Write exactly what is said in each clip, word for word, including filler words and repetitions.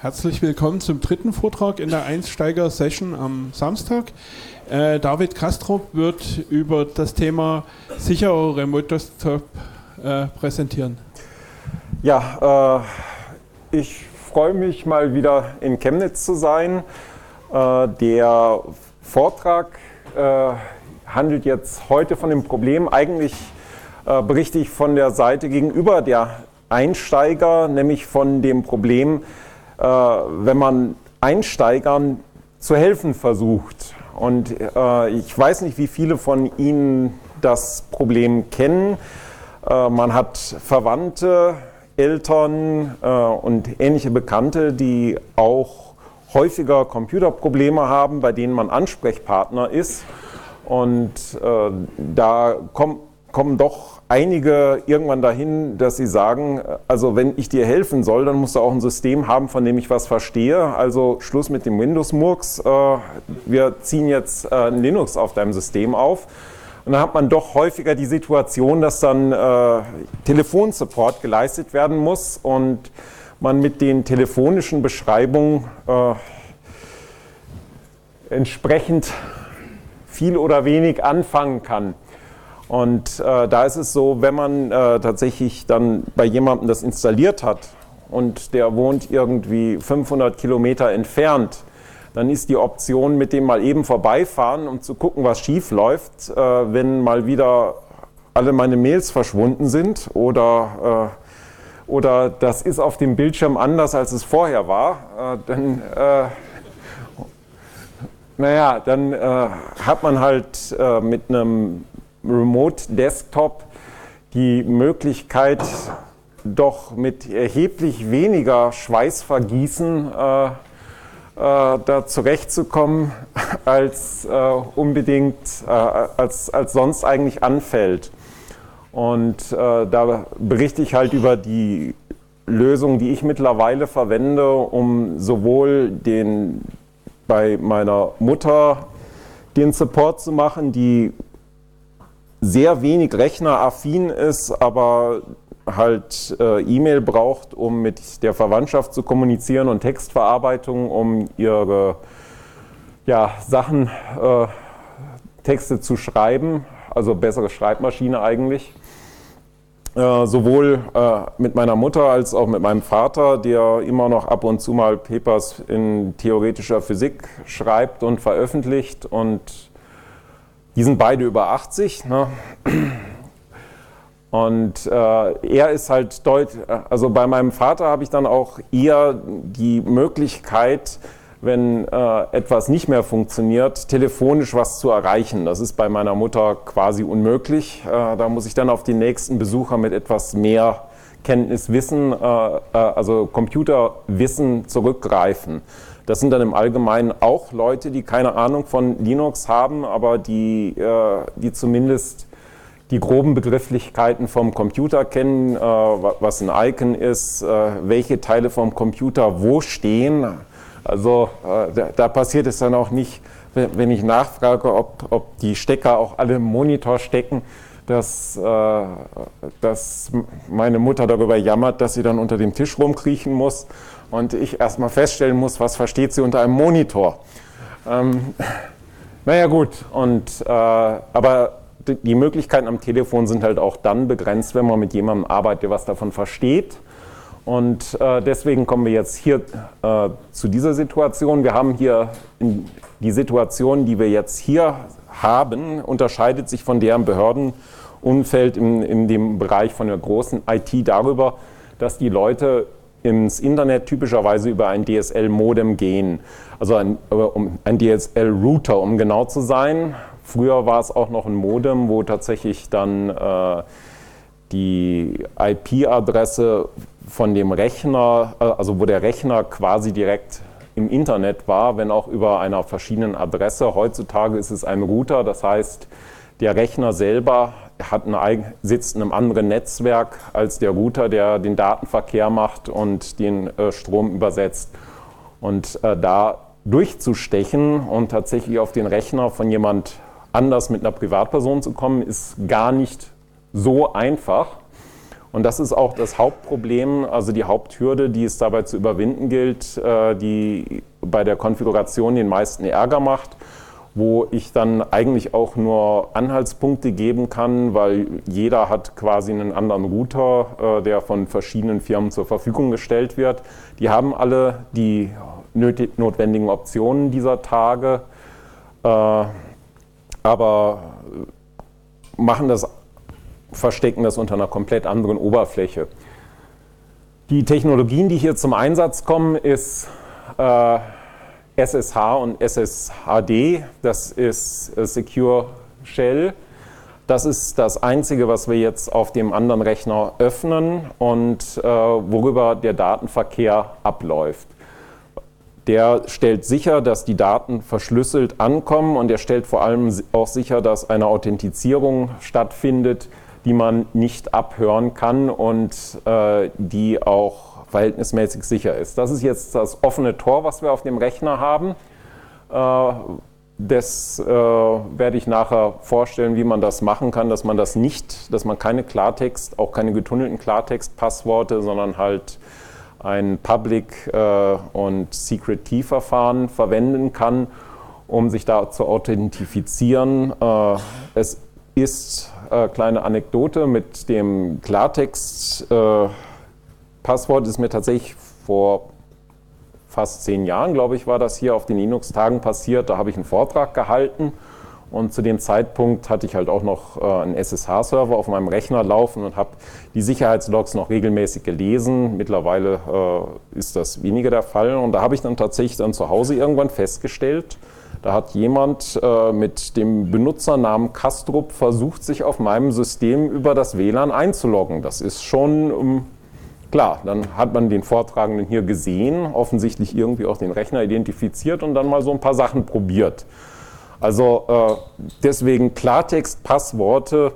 Herzlich willkommen zum dritten Vortrag in der Einsteiger-Session am Samstag. Äh, David Kastrop wird über das Thema sicherer Remote Desktop äh, präsentieren. Ja, äh, ich freue mich mal wieder in Chemnitz zu sein. Äh, der Vortrag äh, handelt jetzt heute von dem Problem, eigentlich äh, berichte ich von der Seite gegenüber der Einsteiger, nämlich von dem Problem, äh, wenn man Einsteigern zu helfen versucht. Und äh, ich weiß nicht, wie viele von Ihnen das Problem kennen. Äh, man hat Verwandte, Eltern äh, und ähnliche Bekannte, die auch häufiger Computerprobleme haben, bei denen man Ansprechpartner ist. Und äh, da kommt kommen doch einige irgendwann dahin, dass sie sagen, also wenn ich dir helfen soll, dann musst du auch ein System haben, von dem ich was verstehe. Also Schluss mit dem Windows-Murks, wir ziehen jetzt ein Linux auf deinem System auf. Und dann hat man doch häufiger die Situation, dass dann äh, Telefonsupport geleistet werden muss und man mit den telefonischen Beschreibungen äh, entsprechend viel oder wenig anfangen kann. Und äh, da ist es so, wenn man äh, tatsächlich dann bei jemandem das installiert hat und der wohnt irgendwie fünfhundert Kilometer entfernt, dann ist die Option, mit dem mal eben vorbeifahren, um zu gucken, was schief läuft, äh, wenn mal wieder alle meine Mails verschwunden sind oder, äh, oder das ist auf dem Bildschirm anders, als es vorher war, äh, dann, äh, naja, dann äh, hat man halt äh, mit einem Remote Desktop die Möglichkeit, doch mit erheblich weniger Schweißvergießen äh, äh, da zurechtzukommen, als äh, unbedingt, äh, als, als sonst eigentlich anfällt. Und äh, da berichte ich halt über die Lösung, die ich mittlerweile verwende, um sowohl den, bei meiner Mutter den Support zu machen, die sehr wenig rechneraffin ist, aber halt äh, E-Mail braucht, um mit der Verwandtschaft zu kommunizieren und Textverarbeitung, um ihre ja, Sachen, äh, Texte zu schreiben, also bessere Schreibmaschine eigentlich. Äh, sowohl äh, mit meiner Mutter als auch mit meinem Vater, der immer noch ab und zu mal Papers in theoretischer Physik schreibt und veröffentlicht, und die sind beide über achtzig, ne? Und äh, er ist halt deutlich, also bei meinem Vater habe ich dann auch eher die Möglichkeit, wenn äh, etwas nicht mehr funktioniert, telefonisch was zu erreichen. Das ist bei meiner Mutter quasi unmöglich. Äh, da muss ich dann auf den nächsten Besucher mit etwas mehr Kenntniswissen, äh, äh, also Computerwissen zurückgreifen. Das sind dann im Allgemeinen auch Leute, die keine Ahnung von Linux haben, aber die, äh, die zumindest die groben Begrifflichkeiten vom Computer kennen, äh, was ein Icon ist, äh, welche Teile vom Computer wo stehen. Also äh, da, da passiert es dann auch nicht, wenn ich nachfrage, ob, ob die Stecker auch alle im Monitor stecken, dass, äh, dass meine Mutter darüber jammert, dass sie dann unter dem Tisch rumkriechen muss und ich erstmal feststellen muss, was versteht sie unter einem Monitor. Ähm, naja gut, und, äh, aber die Möglichkeiten am Telefon sind halt auch dann begrenzt, wenn man mit jemandem arbeitet, der was davon versteht. Und äh, deswegen kommen wir jetzt hier äh, zu dieser Situation. Wir haben hier in, die Situation, die wir jetzt hier haben, unterscheidet sich von deren Behördenumfeld in, in dem Bereich von der großen I T darüber, dass die Leute ins Internet typischerweise über ein D S L-Modem gehen, also ein, um, ein D S L-Router, um genau zu sein. Früher war es auch noch ein Modem, wo tatsächlich dann äh, die I P-Adresse von dem Rechner, also wo der Rechner quasi direkt im Internet war, wenn auch über einer verschiedenen Adresse. Heutzutage ist es ein Router, das heißt, der Rechner selber hat ein, sitzt in einem anderen Netzwerk als der Router, der den Datenverkehr macht und den äh, Strom übersetzt. Und äh, da durchzustechen und tatsächlich auf den Rechner von jemand anders mit einer Privatperson zu kommen, ist gar nicht so einfach. Und das ist auch das Hauptproblem, also die Haupthürde, die es dabei zu überwinden gilt, äh, die bei der Konfiguration den meisten Ärger macht, wo ich dann eigentlich auch nur Anhaltspunkte geben kann, weil jeder hat quasi einen anderen Router, äh, der von verschiedenen Firmen zur Verfügung gestellt wird. Die haben alle die nötig, notwendigen Optionen dieser Tage, äh, aber machen das, verstecken das unter einer komplett anderen Oberfläche. Die Technologien, die hier zum Einsatz kommen, ist äh, S S H und S S H D, das ist äh, Secure Shell. Das ist das Einzige, was wir jetzt auf dem anderen Rechner öffnen und äh, worüber der Datenverkehr abläuft. Der stellt sicher, dass die Daten verschlüsselt ankommen und er stellt vor allem auch sicher, dass eine Authentifizierung stattfindet, die man nicht abhören kann und äh, die auch verhältnismäßig sicher ist. Das ist jetzt das offene Tor, was wir auf dem Rechner haben. Äh, das äh, werde ich nachher vorstellen, wie man das machen kann, dass man das nicht, dass man keine Klartext, auch keine getunnelten Klartext-Passworte, sondern halt ein Public- äh, und Secret-Key-Verfahren verwenden kann, um sich da zu authentifizieren. Äh, es ist, äh, kleine Anekdote, mit dem Klartext-Passwort äh, ist mir tatsächlich vor fast zehn Jahren, glaube ich, war das hier auf den Linux-Tagen passiert. Da habe ich einen Vortrag gehalten und zu dem Zeitpunkt hatte ich halt auch noch äh, einen S S H-Server auf meinem Rechner laufen und habe die Sicherheitslogs noch regelmäßig gelesen. Mittlerweile äh, ist das weniger der Fall und da habe ich dann tatsächlich dann zu Hause irgendwann festgestellt, da hat jemand äh, mit dem Benutzernamen Kastrup versucht, sich auf meinem System über das W L A N einzuloggen. Das ist schon ähm, klar, dann hat man den Vortragenden hier gesehen, offensichtlich irgendwie auch den Rechner identifiziert und dann mal so ein paar Sachen probiert. Also äh, deswegen Klartext, Passworte,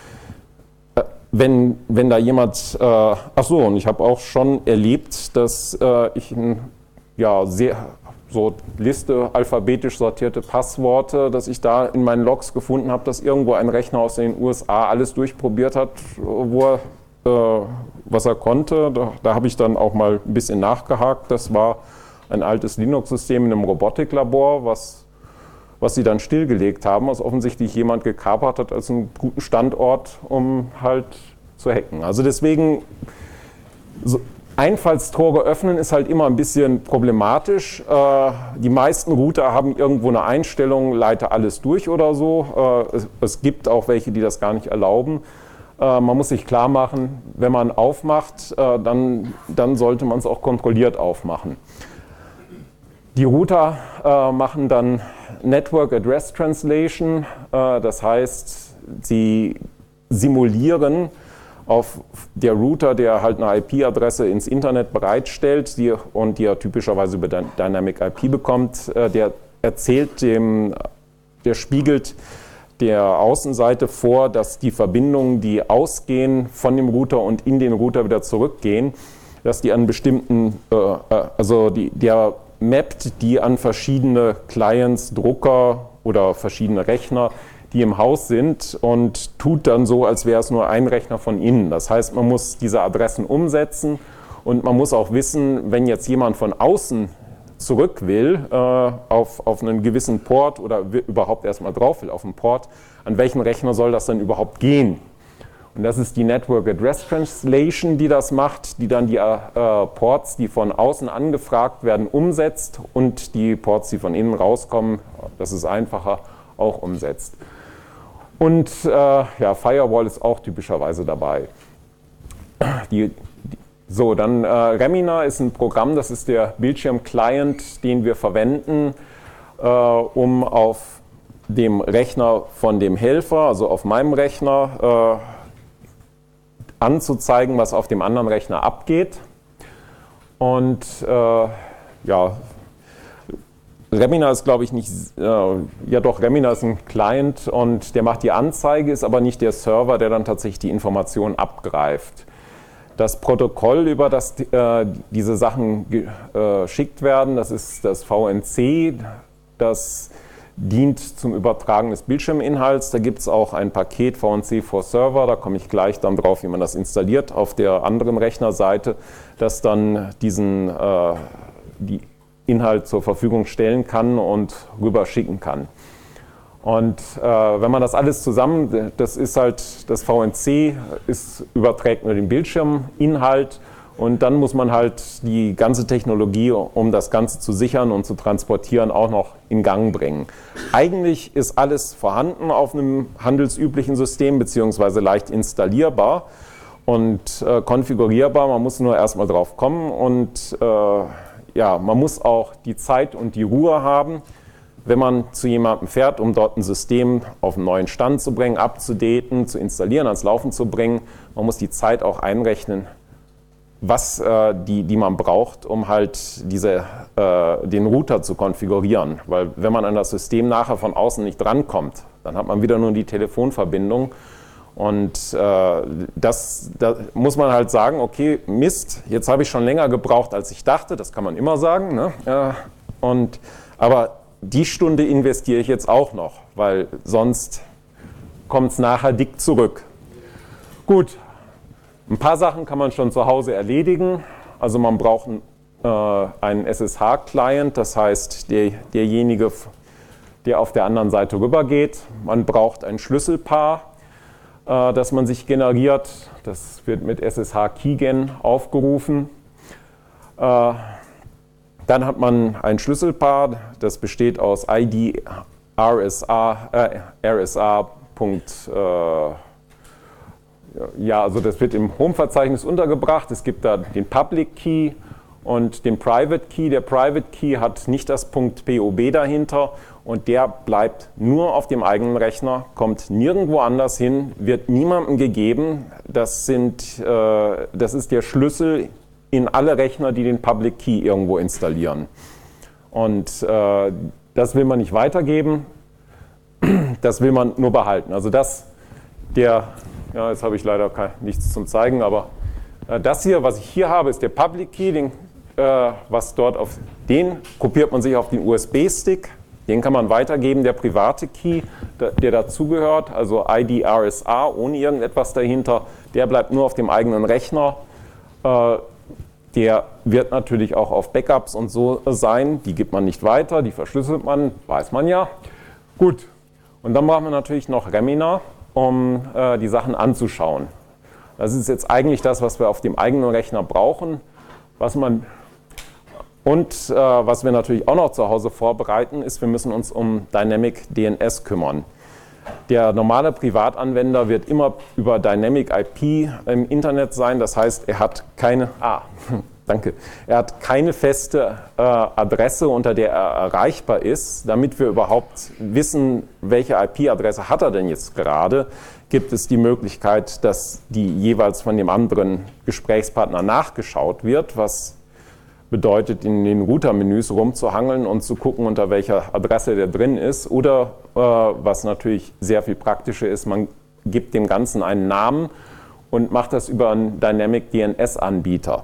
äh, wenn, wenn da jemand, äh, ach so, und ich habe auch schon erlebt, dass äh, ich ein, ja, sehr, so Liste alphabetisch sortierte Passworte, dass ich da in meinen Logs gefunden habe, dass irgendwo ein Rechner aus den U S A alles durchprobiert hat, wo er, äh, was er konnte. Da, da habe ich dann auch mal ein bisschen nachgehakt. Das war ein altes Linux-System in einem Robotiklabor, was was sie dann stillgelegt haben, was offensichtlich jemand gekapert hat als einen guten Standort, um halt zu hacken. Also deswegen, so Einfallstore öffnen ist halt immer ein bisschen problematisch. Äh, die meisten Router haben irgendwo eine Einstellung, leite alles durch oder so. Äh, es, es gibt auch welche, die das gar nicht erlauben. Äh, man muss sich klar machen, wenn man aufmacht, äh, dann, dann sollte man es auch kontrolliert aufmachen. Die Router äh, machen dann Network Address Translation, äh, das heißt, sie simulieren auf der Router, der halt eine I P-Adresse ins Internet bereitstellt die, und die er typischerweise über Dynamic I P bekommt, äh, der erzählt dem, der spiegelt der Außenseite vor, dass die Verbindungen, die ausgehen von dem Router und in den Router wieder zurückgehen, dass die an bestimmten, äh, also die, der mappt die an verschiedene Clients, Drucker oder verschiedene Rechner, die im Haus sind und tut dann so, als wäre es nur ein Rechner von innen. Das heißt, man muss diese Adressen umsetzen und man muss auch wissen, wenn jetzt jemand von außen zurück will äh, auf, auf einen gewissen Port oder überhaupt erstmal drauf will auf einen Port, an welchen Rechner soll das dann überhaupt gehen? Und das ist die Network Address Translation, die das macht, die dann die äh, Ports, die von außen angefragt werden, umsetzt und die Ports, die von innen rauskommen, das ist einfacher, auch umsetzt. Und äh, ja, Firewall ist auch typischerweise dabei. Die, die, so, dann äh, Remina ist ein Programm, das ist der Bildschirm-Client, den wir verwenden, äh, um auf dem Rechner von dem Helfer, also auf meinem Rechner, äh, anzuzeigen, was auf dem anderen Rechner abgeht. Und äh, ja, Remina ist, glaube ich, nicht, äh, ja doch, Remina ist ein Client und der macht die Anzeige, ist aber nicht der Server, der dann tatsächlich die Information abgreift. Das Protokoll, über das äh, diese Sachen geschickt äh, werden, das ist das V N C, das dient zum Übertragen des Bildschirminhalts. Da gibt es auch ein Paket V N C for Server, da komme ich gleich dann drauf, wie man das installiert, auf der anderen Rechnerseite, das dann diesen äh, die Inhalt zur Verfügung stellen kann und rüberschicken kann. Und äh, wenn man das alles zusammen, das ist halt, das V N C ist, überträgt nur den Bildschirminhalt und dann muss man halt die ganze Technologie, um das Ganze zu sichern und zu transportieren, auch noch in Gang bringen. Eigentlich ist alles vorhanden auf einem handelsüblichen System, beziehungsweise leicht installierbar und äh, konfigurierbar. Man muss nur erstmal drauf kommen und äh, ja, man muss auch die Zeit und die Ruhe haben, wenn man zu jemandem fährt, um dort ein System auf einen neuen Stand zu bringen, abzudaten, zu installieren, ans Laufen zu bringen. Man muss die Zeit auch einrechnen, was äh, die, die man braucht, um halt diese, äh, den Router zu konfigurieren. Weil wenn man an das System nachher von außen nicht drankommt, dann hat man wieder nur die Telefonverbindung. Und äh, das, da muss man halt sagen, okay, Mist, jetzt habe ich schon länger gebraucht, als ich dachte, das kann man immer sagen. Ne? Äh, und, aber die Stunde investiere ich jetzt auch noch, weil sonst kommt es nachher dick zurück. Gut, ein paar Sachen kann man schon zu Hause erledigen. Also man braucht äh, einen S S H-Client, das heißt der, derjenige, der auf der anderen Seite rübergeht. Man braucht ein Schlüsselpaar, äh, das man sich generiert. Das wird mit S S H Keygen aufgerufen. Äh, Dann hat man ein Schlüsselpaar, das besteht aus I D R S A, äh, R S A. Äh, ja, also das wird im Home-Verzeichnis untergebracht. Es gibt da den Public Key und den Private Key. Der Private Key hat nicht das .pob dahinter und der bleibt nur auf dem eigenen Rechner, kommt nirgendwo anders hin, wird niemandem gegeben. Das, sind, äh, das ist der Schlüssel in alle Rechner, die den Public Key irgendwo installieren. Und äh, das will man nicht weitergeben, das will man nur behalten. Also das, der, ja, jetzt habe ich leider kein, nichts zum zeigen, aber äh, das hier, was ich hier habe, ist der Public Key, den, äh, was dort auf den kopiert man sich auf den U S B-Stick, den kann man weitergeben. Der private Key, der, der dazugehört, also I D R S A ohne irgendetwas dahinter, der bleibt nur auf dem eigenen Rechner. Äh, Der wird natürlich auch auf Backups und so sein. Die gibt man nicht weiter, die verschlüsselt man, weiß man ja. Gut, und dann brauchen wir natürlich noch Remina, um äh, die Sachen anzuschauen. Das ist jetzt eigentlich das, was wir auf dem eigenen Rechner brauchen. Was man und äh, was wir natürlich auch noch zu Hause vorbereiten, ist, wir müssen uns um Dynamic D N S kümmern. Der normale Privatanwender wird immer über Dynamic I P im Internet sein, das heißt, er hat keine, ah, danke, er hat keine feste äh, Adresse, unter der er erreichbar ist. Damit wir überhaupt wissen, welche I P-Adresse hat er denn jetzt gerade, gibt es die Möglichkeit, dass die jeweils von dem anderen Gesprächspartner nachgeschaut wird, was bedeutet, in den Router-Menüs rumzuhangeln und zu gucken, unter welcher Adresse der drin ist. Oder, äh, was natürlich sehr viel praktischer ist, man gibt dem Ganzen einen Namen und macht das über einen Dynamic D N S-Anbieter.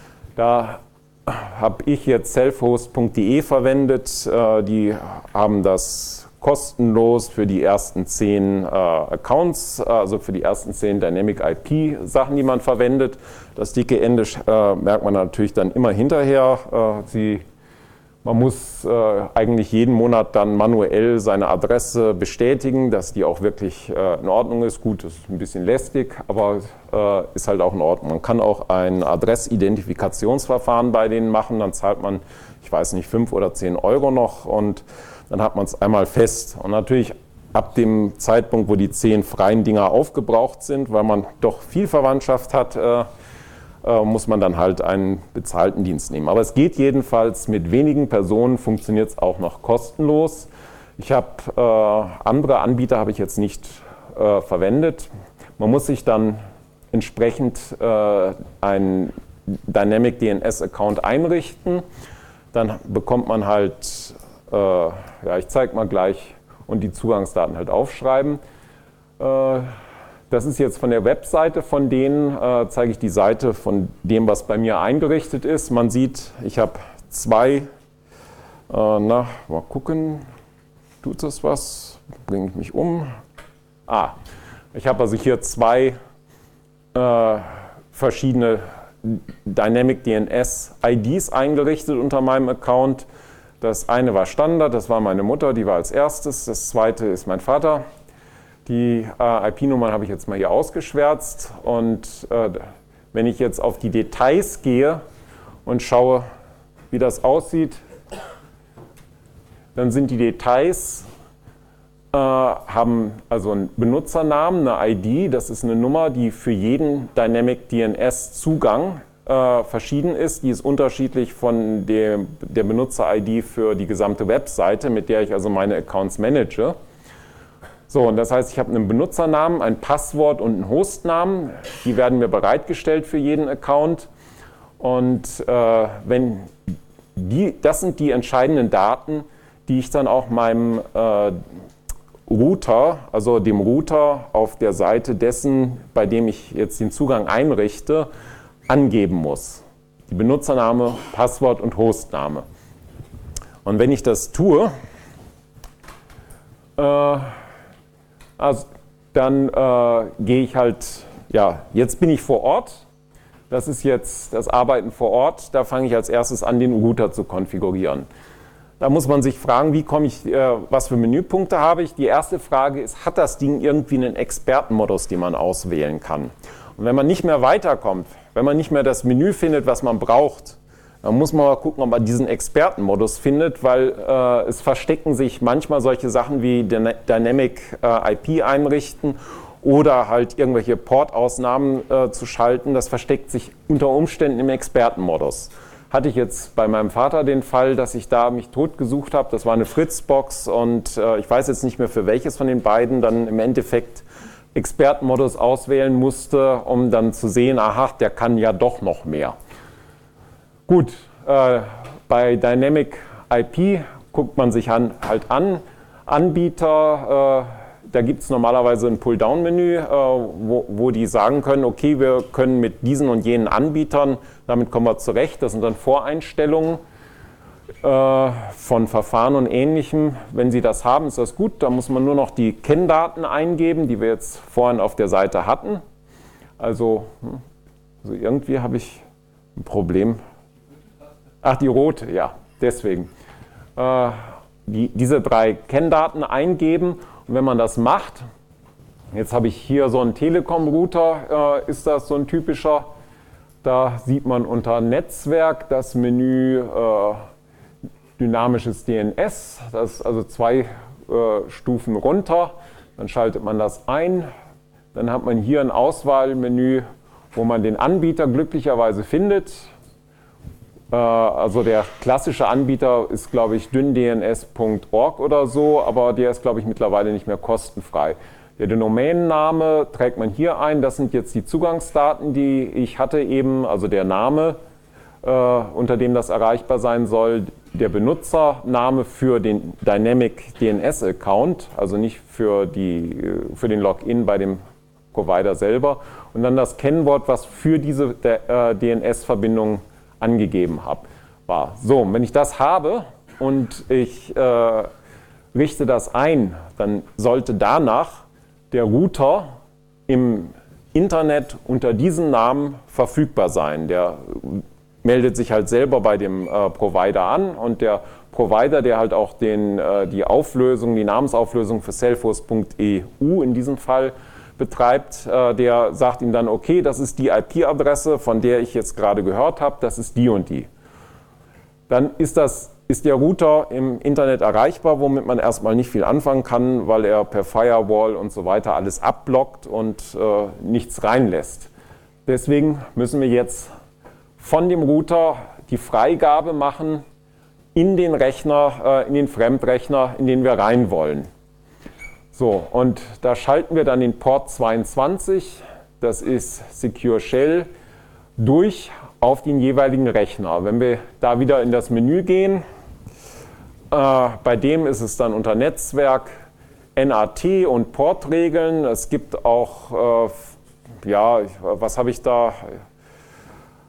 Da habe ich jetzt selfhost punkt de verwendet. Äh, die haben das kostenlos für die ersten zehn äh, Accounts, also für die ersten zehn Dynamic I P-Sachen, die man verwendet. Das dicke Ende äh, merkt man natürlich dann immer hinterher. Äh, sie, man muss äh, eigentlich jeden Monat dann manuell seine Adresse bestätigen, dass die auch wirklich äh, in Ordnung ist. Gut, das ist ein bisschen lästig, aber äh, ist halt auch in Ordnung. Man kann auch ein Adressidentifikationsverfahren bei denen machen, dann zahlt man, ich weiß nicht, fünf oder zehn Euro noch und dann hat man es einmal fest. Und natürlich ab dem Zeitpunkt, wo die zehn freien Dinger aufgebraucht sind, weil man doch viel Verwandtschaft hat, äh, äh, muss man dann halt einen bezahlten Dienst nehmen. Aber es geht jedenfalls mit wenigen Personen, funktioniert es auch noch kostenlos. Ich habe äh, andere Anbieter habe ich jetzt nicht äh, verwendet. Man muss sich dann entsprechend äh, einen Dynamic D N S-Account einrichten. Dann bekommt man halt Äh, ja, ich zeige mal gleich und die Zugangsdaten halt aufschreiben. Äh, das ist jetzt von der Webseite von denen, äh, zeige ich die Seite von dem, was bei mir eingerichtet ist. Man sieht, ich habe zwei, äh, na, mal gucken, tut das was? Bringe ich mich um? Ah, ich habe also hier zwei äh, verschiedene Dynamic D N S I Ds eingerichtet unter meinem Account. Das eine war Standard, das war meine Mutter, die war als erstes. Das zweite ist mein Vater. Die äh, I P-Nummern habe ich jetzt mal hier ausgeschwärzt. Und äh, wenn ich jetzt auf die Details gehe und schaue, wie das aussieht, dann sind die Details, äh, haben also einen Benutzernamen, eine I D, das ist eine Nummer, die für jeden Dynamic D N S-Zugang äh, verschieden ist. Die ist unterschiedlich von dem, der Benutzer-I D für die gesamte Webseite, mit der ich also meine Accounts manage. So, und das heißt, ich habe einen Benutzernamen, ein Passwort und einen Hostnamen. Die werden mir bereitgestellt für jeden Account. Und äh, wenn die, das sind die entscheidenden Daten, die ich dann auch meinem äh, Router, also dem Router auf der Seite dessen, bei dem ich jetzt den Zugang einrichte, angeben muss. Die Benutzername, Passwort und Hostname. Und wenn ich das tue, äh, also dann äh, gehe ich halt, ja, jetzt bin ich vor Ort. Das ist jetzt das Arbeiten vor Ort. Da fange ich als erstes an, den Router zu konfigurieren. Da muss man sich fragen, wie komme ich, äh, was für Menüpunkte habe ich? Die erste Frage ist, hat das Ding irgendwie einen Expertenmodus, den man auswählen kann? Und wenn man nicht mehr weiterkommt, wenn man nicht mehr das Menü findet, was man braucht, dann muss man mal gucken, ob man diesen Expertenmodus findet, weil äh, es verstecken sich manchmal solche Sachen wie Dynamic äh, I P einrichten oder halt irgendwelche Portausnahmen äh, zu schalten. Das versteckt sich unter Umständen im Expertenmodus. Hatte ich jetzt bei meinem Vater den Fall, dass ich da mich totgesucht habe. Das war eine Fritzbox und äh, ich weiß jetzt nicht mehr für welches von den beiden dann im Endeffekt Expertenmodus auswählen musste, um dann zu sehen, aha, der kann ja doch noch mehr. Gut, äh, bei Dynamic I P guckt man sich an, halt an, Anbieter, äh, da gibt es normalerweise ein Pull-Down-Menü, äh, wo, wo die sagen können, okay, wir können mit diesen und jenen Anbietern, damit kommen wir zurecht, das sind dann Voreinstellungen äh, von Verfahren und Ähnlichem. Wenn Sie das haben, ist das gut, da muss man nur noch die Kenndaten eingeben, die wir jetzt vorhin auf der Seite hatten. Also, also irgendwie habe ich ein Problem. Ach, die rote, ja, deswegen. Äh, die, diese drei Kenndaten eingeben und wenn man das macht, jetzt habe ich hier so einen Telekom-Router, äh, ist das so ein typischer, da sieht man unter Netzwerk das Menü äh, dynamisches D N S, das ist also zwei äh, Stufen runter, dann schaltet man das ein, dann hat man hier ein Auswahlmenü, wo man den Anbieter glücklicherweise findet. Also der klassische Anbieter ist, glaube ich, dyn D N S punkt org oder so, aber der ist, glaube ich, mittlerweile nicht mehr kostenfrei. Der Domänenname trägt man hier ein, das sind jetzt die Zugangsdaten, die ich hatte eben, also der Name, äh, unter dem das erreichbar sein soll, der Benutzername für den Dynamic D N S-Account, also nicht für, die, für den Login bei dem Provider selber, und dann das Kennwort, was für diese äh, D N S-Verbindung angegeben habe. War. So, wenn ich das habe und ich äh, richte das ein, dann sollte danach der Router im Internet unter diesem Namen verfügbar sein. Der meldet sich halt selber bei dem äh, Provider an und der Provider, der halt auch den, äh, die Auflösung, die Namensauflösung für Salesforce punkt E U in diesem Fall betreibt, äh, der sagt ihm dann, okay, das ist die I P-Adresse, von der ich jetzt gerade gehört habe, das ist die und die. Dann ist, das, ist der Router im Internet erreichbar, womit man erstmal nicht viel anfangen kann, weil er per Firewall und so weiter alles abblockt und äh, nichts reinlässt. Deswegen müssen wir jetzt von dem Router die Freigabe machen in den Rechner, äh, in den Fremdrechner, in den wir rein wollen. So, und da schalten wir dann den Port zweiundzwanzig, das ist Secure Shell, durch auf den jeweiligen Rechner. Wenn wir da wieder in das Menü gehen, äh, bei dem ist es dann unter Netzwerk N A T und Portregeln. Es gibt auch, äh, ja, was habe ich da?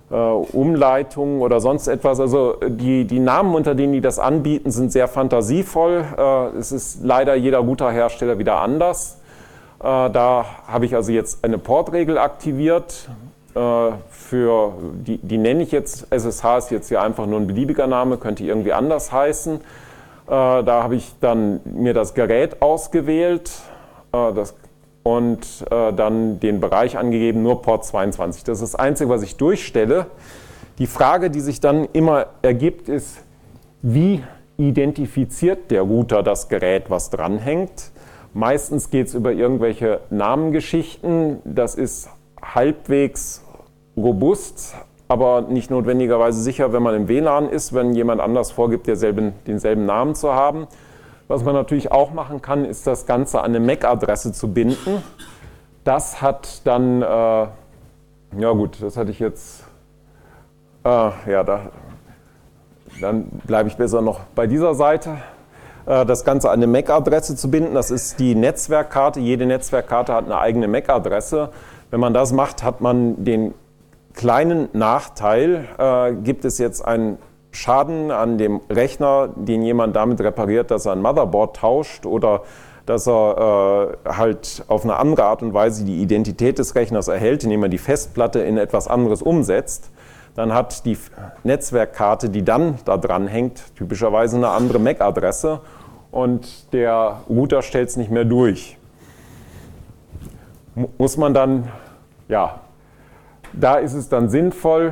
äh, Umleitungen oder sonst etwas. Also die, die Namen, unter denen die das anbieten, sind sehr fantasievoll. Äh, es ist leider jeder Router-Hersteller wieder anders. Äh, da habe ich also jetzt eine Portregel aktiviert. Äh, für die, die nenne ich jetzt, S S H ist jetzt hier einfach nur ein beliebiger Name, könnte irgendwie anders heißen. Äh, da habe ich dann mir das Gerät ausgewählt. Äh, das und äh, dann den Bereich angegeben, nur Port zweiundzwanzig. Das ist das Einzige, was ich durchstelle. Die Frage, die sich dann immer ergibt, ist, wie identifiziert der Router das Gerät, was dranhängt? Meistens geht es über irgendwelche Namengeschichten. Das ist halbwegs robust, aber nicht notwendigerweise sicher, wenn man im W L A N ist, wenn jemand anders vorgibt, denselben, denselben Namen zu haben. Was man natürlich auch machen kann, ist das Ganze an eine M A C-Adresse zu binden. Das hat dann, äh, ja gut, das hatte ich jetzt, äh, ja, da, dann bleibe ich besser noch bei dieser Seite. Äh, das Ganze an eine M A C-Adresse zu binden, das ist die Netzwerkkarte. Jede Netzwerkkarte hat eine eigene M A C-Adresse. Wenn man das macht, hat man den kleinen Nachteil, äh, gibt es jetzt einen Schaden an dem Rechner, den jemand damit repariert, dass er ein Motherboard tauscht oder dass er äh, halt auf eine andere Art und Weise die Identität des Rechners erhält, indem er die Festplatte in etwas anderes umsetzt, dann hat die Netzwerkkarte, die dann da dran hängt, typischerweise eine andere M A C-Adresse und der Router stellt es nicht mehr durch. Muss man dann, ja, da ist es dann sinnvoll,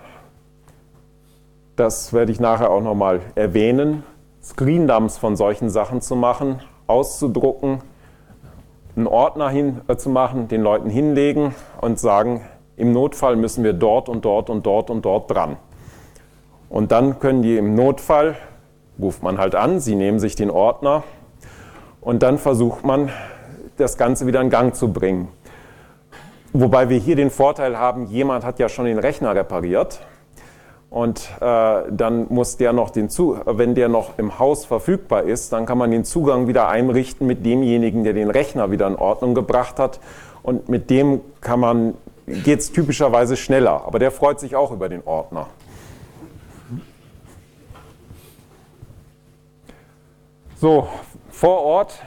das werde ich nachher auch nochmal erwähnen, Screendumps von solchen Sachen zu machen, auszudrucken, einen Ordner hin, äh, zu machen, den Leuten hinlegen und sagen, im Notfall müssen wir dort und dort und dort und dort dran. Und dann können die im Notfall, ruft man halt an, sie nehmen sich den Ordner und dann versucht man, das Ganze wieder in Gang zu bringen. Wobei wir hier den Vorteil haben, jemand hat ja schon den Rechner repariert. Und äh, dann muss der noch den Zug, wenn der noch im Haus verfügbar ist, dann kann man den Zugang wieder einrichten mit demjenigen, der den Rechner wieder in Ordnung gebracht hat. Und mit dem kann man, geht es typischerweise schneller. Aber der freut sich auch über den Ordner. So, vor Ort,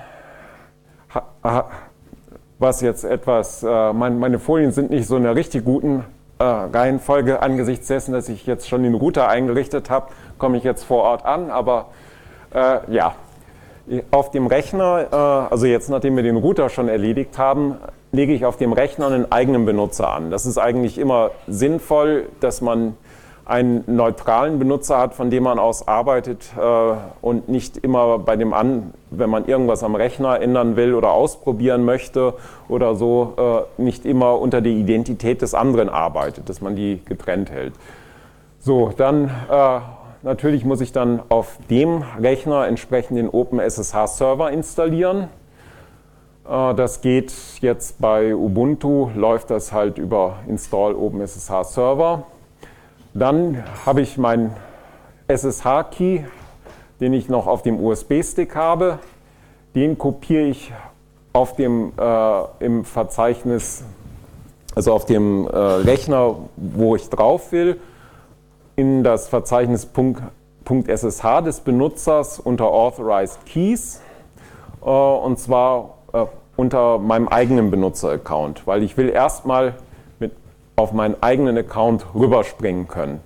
was jetzt etwas, äh, mein, meine Folien sind nicht so in einer richtig guten Äh, Reihenfolge angesichts dessen, dass ich jetzt schon den Router eingerichtet habe, komme ich jetzt vor Ort an, aber äh, ja, auf dem Rechner, äh, also jetzt nachdem wir den Router schon erledigt haben, lege ich auf dem Rechner einen eigenen Benutzer an. Das ist eigentlich immer sinnvoll, dass man einen neutralen Benutzer hat, von dem man aus arbeitet äh, und nicht immer bei dem an, wenn man irgendwas am Rechner ändern will oder ausprobieren möchte oder so, äh, nicht immer unter der Identität des anderen arbeitet, dass man die getrennt hält. So, dann äh, natürlich muss ich dann auf dem Rechner entsprechend den OpenSSH-Server installieren. Äh, das geht jetzt bei Ubuntu, läuft das halt über Install OpenSSH-Server. Dann habe ich meinen S S H-Key, den ich noch auf dem U S B-Stick habe. Den kopiere ich auf dem, äh, im Verzeichnis, also auf dem äh, Rechner, wo ich drauf will, in das Verzeichnis .ssh des Benutzers unter Authorized Keys, äh, und zwar äh, unter meinem eigenen Benutzer-Account, weil ich will erstmal auf meinen eigenen Account rüberspringen können.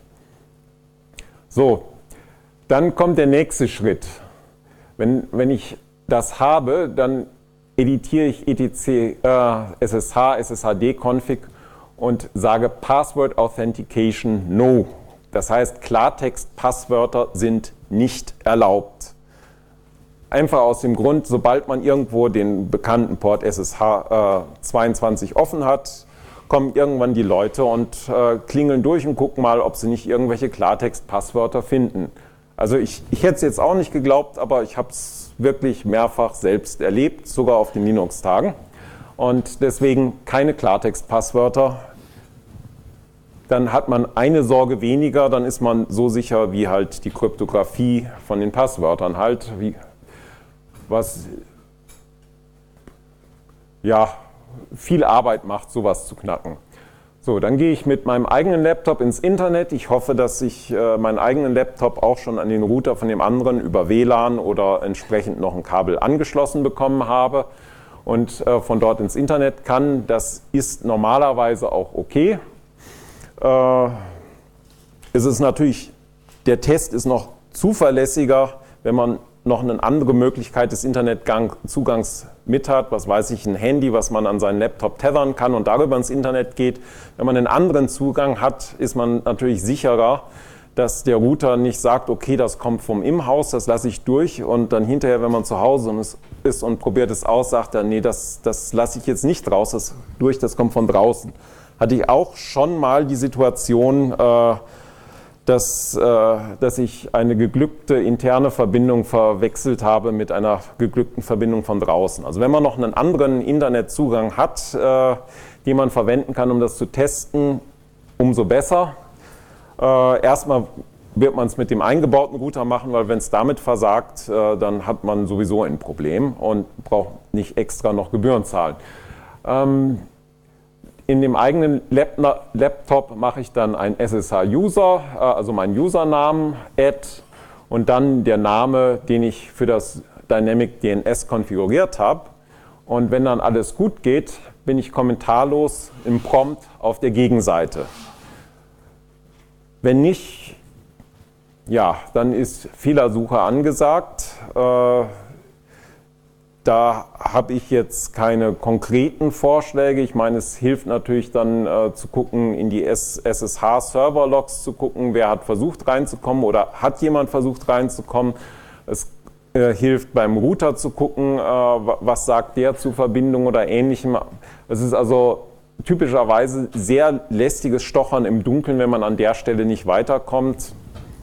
So, dann kommt der nächste Schritt. Wenn, wenn ich das habe, dann editiere ich etc äh, S S H, S S H D-Config und sage Password Authentication No. Das heißt, Klartext-Passwörter sind nicht erlaubt. Einfach aus dem Grund, sobald man irgendwo den bekannten Port S S H äh, zweiundzwanzig offen hat, kommen irgendwann die Leute und äh, klingeln durch und gucken mal, ob sie nicht irgendwelche Klartext-Passwörter finden. Also ich, ich hätte es jetzt auch nicht geglaubt, aber ich habe es wirklich mehrfach selbst erlebt, sogar auf den Linux-Tagen. Und deswegen keine Klartext-Passwörter. Dann hat man eine Sorge weniger, dann ist man so sicher wie halt die Kryptographie von den Passwörtern halt, wie, was ja viel Arbeit macht, sowas zu knacken. So, dann gehe ich mit meinem eigenen Laptop ins Internet. Ich hoffe, dass ich äh, meinen eigenen Laptop auch schon an den Router von dem anderen über W L A N oder entsprechend noch ein Kabel angeschlossen bekommen habe und äh, von dort ins Internet kann. Das ist normalerweise auch okay. Äh, es ist natürlich, der Test ist noch zuverlässiger, wenn man noch eine andere Möglichkeit des Internetzugangs mit hat, was weiß ich, ein Handy, was man an seinen Laptop tethern kann und darüber ins Internet geht. Wenn man einen anderen Zugang hat, ist man natürlich sicherer, dass der Router nicht sagt, okay, das kommt vom Im-Haus, das lasse ich durch und dann hinterher, wenn man zu Hause ist und probiert es aus, sagt er, nee, das, das lasse ich jetzt nicht raus, das durch, das kommt von draußen. Hatte ich auch schon mal die Situation, äh, Dass, äh, dass ich eine geglückte interne Verbindung verwechselt habe mit einer geglückten Verbindung von draußen. Also wenn man noch einen anderen Internetzugang hat, äh, den man verwenden kann, um das zu testen, umso besser. Äh, erstmal wird man es mit dem eingebauten Router machen, weil wenn es damit versagt, äh, dann hat man sowieso ein Problem und braucht nicht extra noch Gebühren zahlen. Ähm, In dem eigenen Laptop mache ich dann ein S S H-User, also meinen Usernamen, Add und dann der Name, den ich für das Dynamic D N S konfiguriert habe. Und wenn dann alles gut geht, bin ich kommentarlos im Prompt auf der Gegenseite. Wenn nicht, ja, dann ist Fehlersuche angesagt. Äh, Da habe ich jetzt keine konkreten Vorschläge. Ich meine, es hilft natürlich dann äh, zu gucken, in die S S H-Server-Logs zu gucken, wer hat versucht reinzukommen oder hat jemand versucht reinzukommen. Es äh, hilft beim Router zu gucken, äh, was sagt der zu Verbindung oder Ähnlichem. Es ist also typischerweise sehr lästiges Stochern im Dunkeln, wenn man an der Stelle nicht weiterkommt.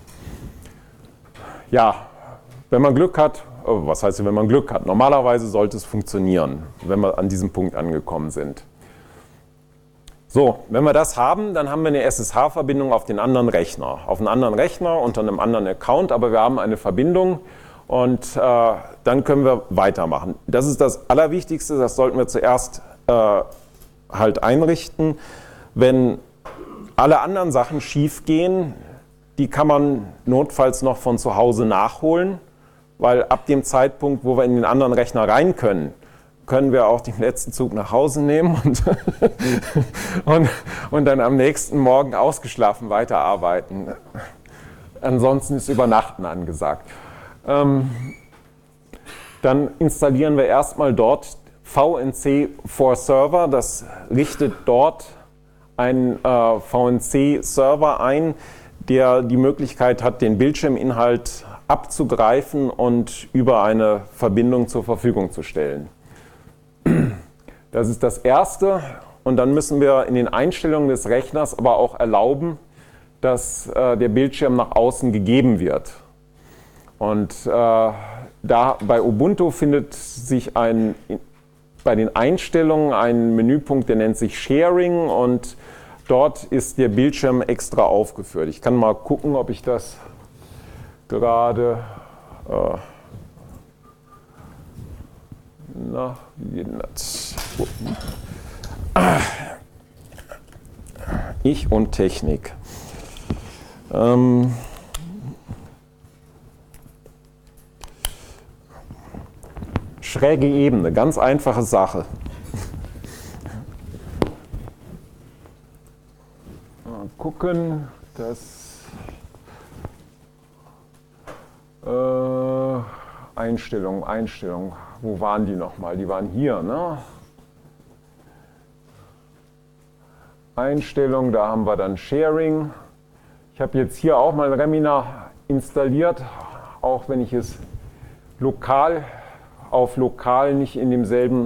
Ja, wenn man Glück hat, was heißt, wenn man Glück hat? Normalerweise sollte es funktionieren, wenn wir an diesem Punkt angekommen sind. So, wenn wir das haben, dann haben wir eine S S H-Verbindung auf den anderen Rechner. Auf einen anderen Rechner unter einem anderen Account, aber wir haben eine Verbindung und äh, dann können wir weitermachen. Das ist das Allerwichtigste, das sollten wir zuerst äh, halt einrichten. Wenn alle anderen Sachen schief gehen, die kann man notfalls noch von zu Hause nachholen. Weil ab dem Zeitpunkt, wo wir in den anderen Rechner rein können, können wir auch den letzten Zug nach Hause nehmen und, und, und dann am nächsten Morgen ausgeschlafen weiterarbeiten. Ansonsten ist Übernachten angesagt. Ähm, dann installieren wir erstmal dort V N C for Server. Das richtet dort einen äh, V N C-Server ein, der die Möglichkeit hat, den Bildschirminhalt abzugreifen und über eine Verbindung zur Verfügung zu stellen. Das ist das Erste. Und dann müssen wir in den Einstellungen des Rechners aber auch erlauben, dass äh, der Bildschirm nach außen gegeben wird. Und äh, da bei Ubuntu findet sich ein, bei den Einstellungen ein Menüpunkt, der nennt sich Sharing und dort ist der Bildschirm extra aufgeführt. Ich kann mal gucken, ob ich das gerade, äh, na, wie geht denn das? Ich und Technik. Ähm, schräge Ebene, ganz einfache Sache. Mal gucken, dass Äh, Einstellung, Einstellung. Wo waren die nochmal? Die waren hier, ne? Einstellung, da haben wir dann Sharing. Ich habe jetzt hier auch mal Remina installiert, auch wenn ich es lokal auf lokal nicht in demselben,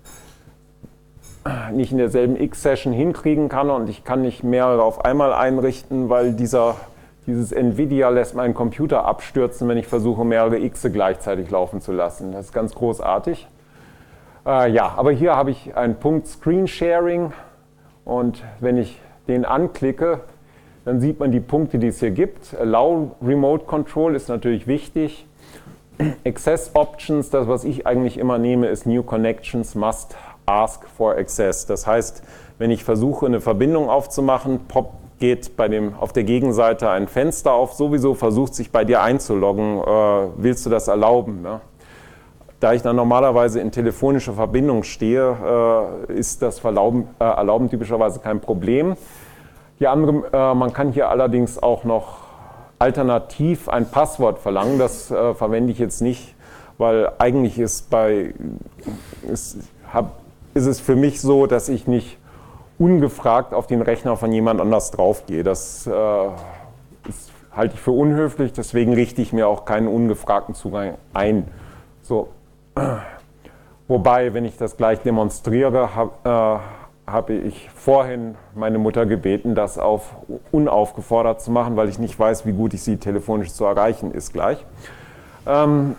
nicht in derselben X-Session hinkriegen kann und ich kann nicht mehrere auf einmal einrichten, weil dieser Dieses NVIDIA lässt meinen Computer abstürzen, wenn ich versuche, mehrere Xe gleichzeitig laufen zu lassen. Das ist ganz großartig. Äh, ja, aber hier habe ich einen Punkt Screen Sharing und wenn ich den anklicke, dann sieht man die Punkte, die es hier gibt. Allow Remote Control ist natürlich wichtig. Access Options, das was ich eigentlich immer nehme, ist New Connections Must Ask for Access. Das heißt, wenn ich versuche, eine Verbindung aufzumachen, Pop geht bei dem, auf der Gegenseite ein Fenster auf, sowieso versucht sich bei dir einzuloggen, äh, willst du das erlauben? Ne? Da ich dann normalerweise in telefonischer Verbindung stehe, äh, ist das Verlauben, äh, Erlauben typischerweise kein Problem. Die andere, äh, man kann hier allerdings auch noch alternativ ein Passwort verlangen. Das äh, verwende ich jetzt nicht, weil eigentlich ist, bei, ist, hab, ist es für mich so, dass ich nicht ungefragt auf den Rechner von jemand anders draufgehe. Das äh, ist, halte ich für unhöflich, deswegen richte ich mir auch keinen ungefragten Zugang ein. So. Wobei, wenn ich das gleich demonstriere, habe äh, hab ich vorhin meine Mutter gebeten, das auf unaufgefordert zu machen, weil ich nicht weiß, wie gut ich sie telefonisch zu erreichen ist gleich. Ähm,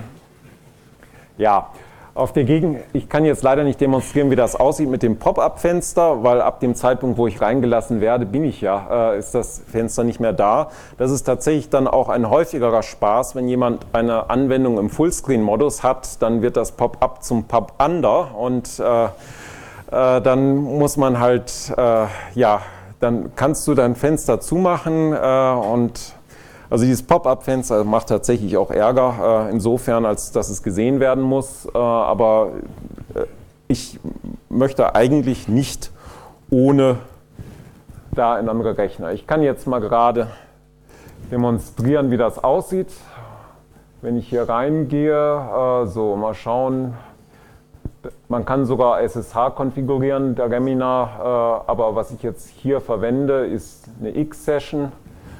ja, auf der Gegen ich kann jetzt leider nicht demonstrieren, wie das aussieht mit dem Pop-up-Fenster, weil ab dem Zeitpunkt, wo ich reingelassen werde, bin ich ja, äh, ist das Fenster nicht mehr da. Das ist tatsächlich dann auch ein häufigerer Spaß, wenn jemand eine Anwendung im Fullscreen-Modus hat, dann wird das Pop-up zum Pop-under und äh, äh, dann muss man halt, äh, ja, dann kannst du dein Fenster zumachen äh, und also dieses Pop-up-Fenster macht tatsächlich auch Ärger, äh, insofern, als dass es gesehen werden muss. Äh, aber äh, ich möchte eigentlich nicht ohne da in andere Rechner. Ich kann jetzt mal gerade demonstrieren, wie das aussieht. Wenn ich hier reingehe, äh, so mal schauen. Man kann sogar S S H konfigurieren, der Remina, äh, aber was ich jetzt hier verwende, ist eine X-Session.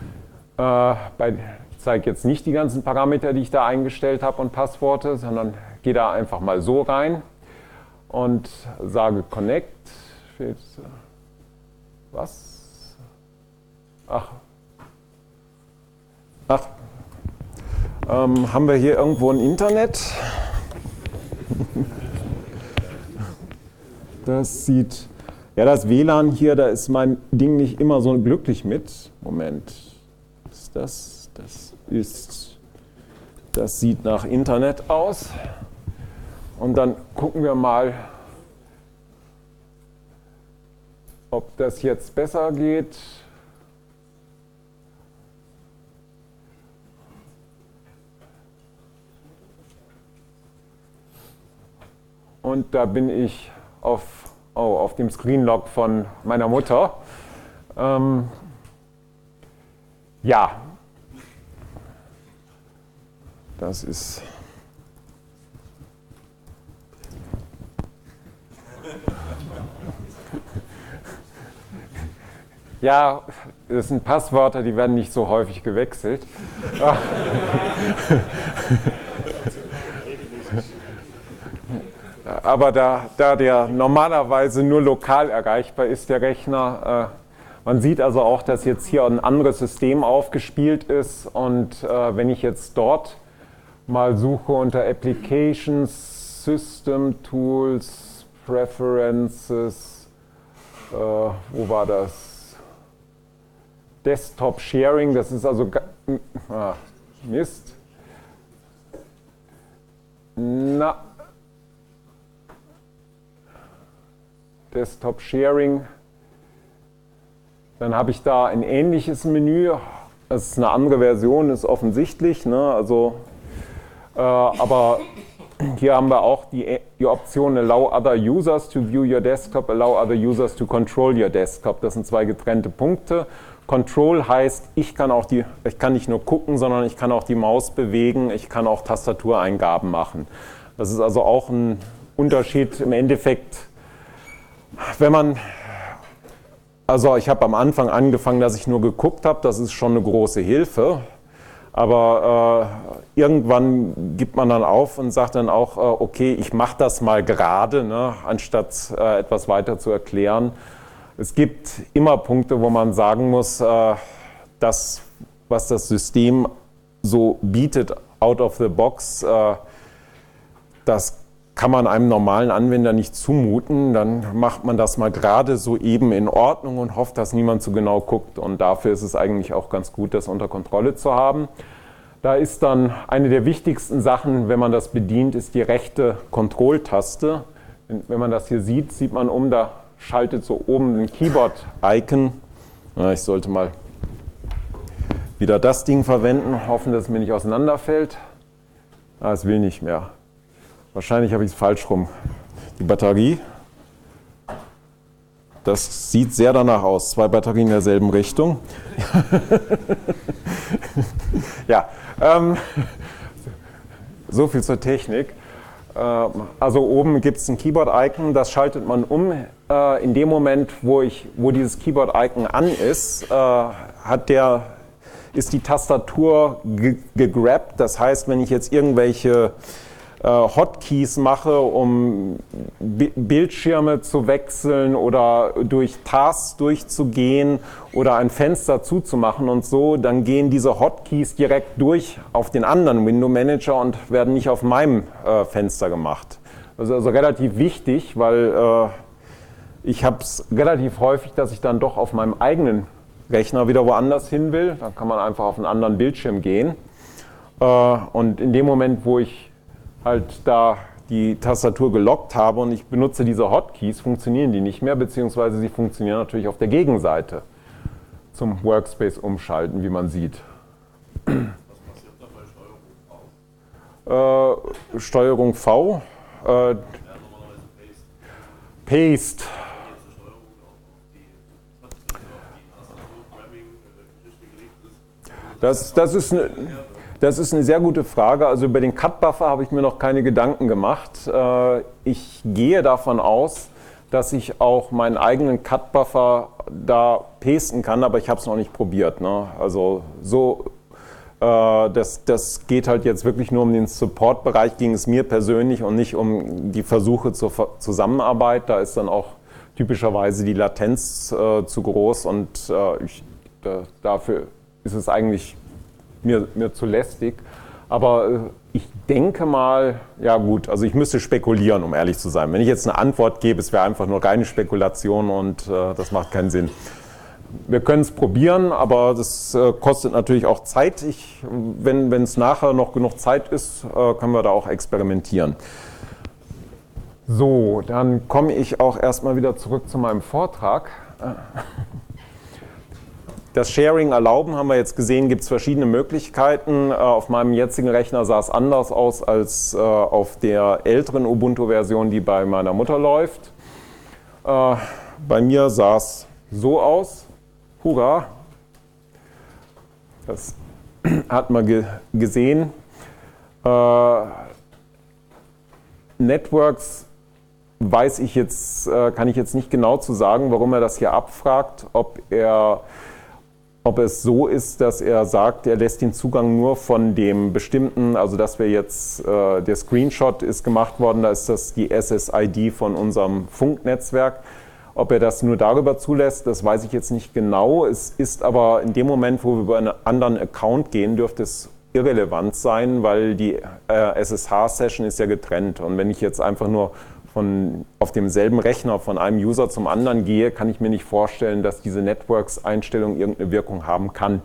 Ich zeige jetzt nicht die ganzen Parameter, die ich da eingestellt habe und Passworte, sondern gehe da einfach mal so rein und sage Connect. Was? Ach. Ach. Ähm, haben wir hier irgendwo ein Internet? Das sieht, ja, das W L A N hier, da ist mein Ding nicht immer so glücklich mit. Moment. Das, das ist, das sieht nach Internet aus. Und dann gucken wir mal, ob das jetzt besser geht. Und da bin ich auf, oh, auf dem Screenlog von meiner Mutter. Ähm, Ja, das ist ja, das sind Passwörter, die werden nicht so häufig gewechselt. Aber da, da der normalerweise nur lokal erreichbar ist, der Rechner, äh, man sieht also auch, dass jetzt hier ein anderes System aufgespielt ist und äh, wenn ich jetzt dort mal suche unter Applications, System Tools, Preferences, äh, wo war das? Desktop Sharing, das ist also, ah, Mist. Na, Desktop Sharing. Dann habe ich da ein ähnliches Menü. Das ist eine andere Version, ist offensichtlich. Ne? Also, äh, aber hier haben wir auch die, die Option Allow other users to view your desktop, Allow other users to control your desktop. Das sind zwei getrennte Punkte. Control heißt, ich kann, auch die, ich kann nicht nur gucken, sondern ich kann auch die Maus bewegen, ich kann auch Tastatureingaben machen. Das ist also auch ein Unterschied im Endeffekt, wenn man... Also ich habe am Anfang angefangen, dass ich nur geguckt habe, das ist schon eine große Hilfe. Aber äh, irgendwann gibt man dann auf und sagt dann auch, äh, okay, ich mache das mal gerade, ne, anstatt äh, etwas weiter zu erklären. Es gibt immer Punkte, wo man sagen muss, äh, das, was das System so bietet, out of the box, äh, das kann man einem normalen Anwender nicht zumuten, dann macht man das mal gerade so eben in Ordnung und hofft, dass niemand zu genau guckt. Und dafür ist es eigentlich auch ganz gut, das unter Kontrolle zu haben. Da ist dann eine der wichtigsten Sachen, wenn man das bedient, ist die rechte Kontrolltaste. wenn man das hier sieht, sieht man um, da schaltet so oben ein Keyboard-Icon. Ja, ich sollte mal wieder das Ding verwenden, hoffen, dass es mir nicht auseinanderfällt. Ah, es will nicht mehr. Wahrscheinlich habe ich es falsch rum. Die Batterie, das sieht sehr danach aus. Zwei Batterien in derselben Richtung. Ja, ähm, so viel zur Technik. Also oben gibt es ein Keyboard-Icon, das schaltet man um. In dem Moment, wo, ich, wo dieses Keyboard-Icon an ist, hat der, ist die Tastatur gegrabt. Das heißt, wenn ich jetzt irgendwelche Hotkeys mache, um Bildschirme zu wechseln oder durch Tasks durchzugehen oder ein Fenster zuzumachen und so, dann gehen diese Hotkeys direkt durch auf den anderen Window Manager und werden nicht auf meinem äh, Fenster gemacht. Das ist also relativ wichtig, weil äh, ich habe es relativ häufig, dass ich dann doch auf meinem eigenen Rechner wieder woanders hin will. Dann kann man einfach auf einen anderen Bildschirm gehen. Äh, und in dem Moment, wo ich halt da die Tastatur gelockt habe und ich benutze diese Hotkeys, funktionieren die nicht mehr, beziehungsweise sie funktionieren natürlich auf der Gegenseite zum Workspace umschalten, wie man sieht. Was passiert da bei Steuerung V? Äh, Steuerung V? Äh, ja, normalerweise Paste. Paste. Das, das ist eine... Das ist eine sehr gute Frage. Also über den Cut-Buffer habe ich mir noch keine Gedanken gemacht. Ich gehe davon aus, dass ich auch meinen eigenen Cut-Buffer da pasten kann, aber ich habe es noch nicht probiert. Ne? Also so, das, das geht halt jetzt wirklich nur um den Support-Bereich, ging es mir persönlich und nicht um die Versuche zur Zusammenarbeit. Da ist dann auch typischerweise die Latenz äh, zu groß und äh, ich, da, dafür ist es eigentlich Mir, mir zu lästig, aber äh, ich denke mal, ja gut, also ich müsste spekulieren, um ehrlich zu sein. Wenn ich jetzt eine Antwort gebe, es wäre einfach nur reine Spekulation und äh, das macht keinen Sinn. Wir können es probieren, aber das äh, kostet natürlich auch Zeit. Ich, wenn es nachher noch genug Zeit ist, äh, können wir da auch experimentieren. So, dann komme ich auch erstmal wieder zurück zu meinem Vortrag. Das Sharing erlauben, haben wir jetzt gesehen, gibt es verschiedene Möglichkeiten. Auf meinem jetzigen Rechner sah es anders aus als auf der älteren Ubuntu-Version, die bei meiner Mutter läuft. Bei mir sah es so aus. Hurra! Das hat man ge gesehen. Networks weiß ich jetzt, kann ich jetzt nicht genau zu sagen, warum er das hier abfragt, ob er Ob es so ist, dass er sagt, er lässt den Zugang nur von dem bestimmten, also dass wir jetzt, äh, der Screenshot ist gemacht worden, da ist das die S S I D von unserem Funknetzwerk. Ob er das nur darüber zulässt, das weiß ich jetzt nicht genau. Es ist aber in dem Moment, wo wir über einen anderen Account gehen, dürfte es irrelevant sein, weil die äh, S S H-Session ist ja getrennt. Und wenn ich jetzt einfach nur von, auf demselben Rechner von einem User zum anderen gehe, kann ich mir nicht vorstellen, dass diese Networks-Einstellung irgendeine Wirkung haben kann.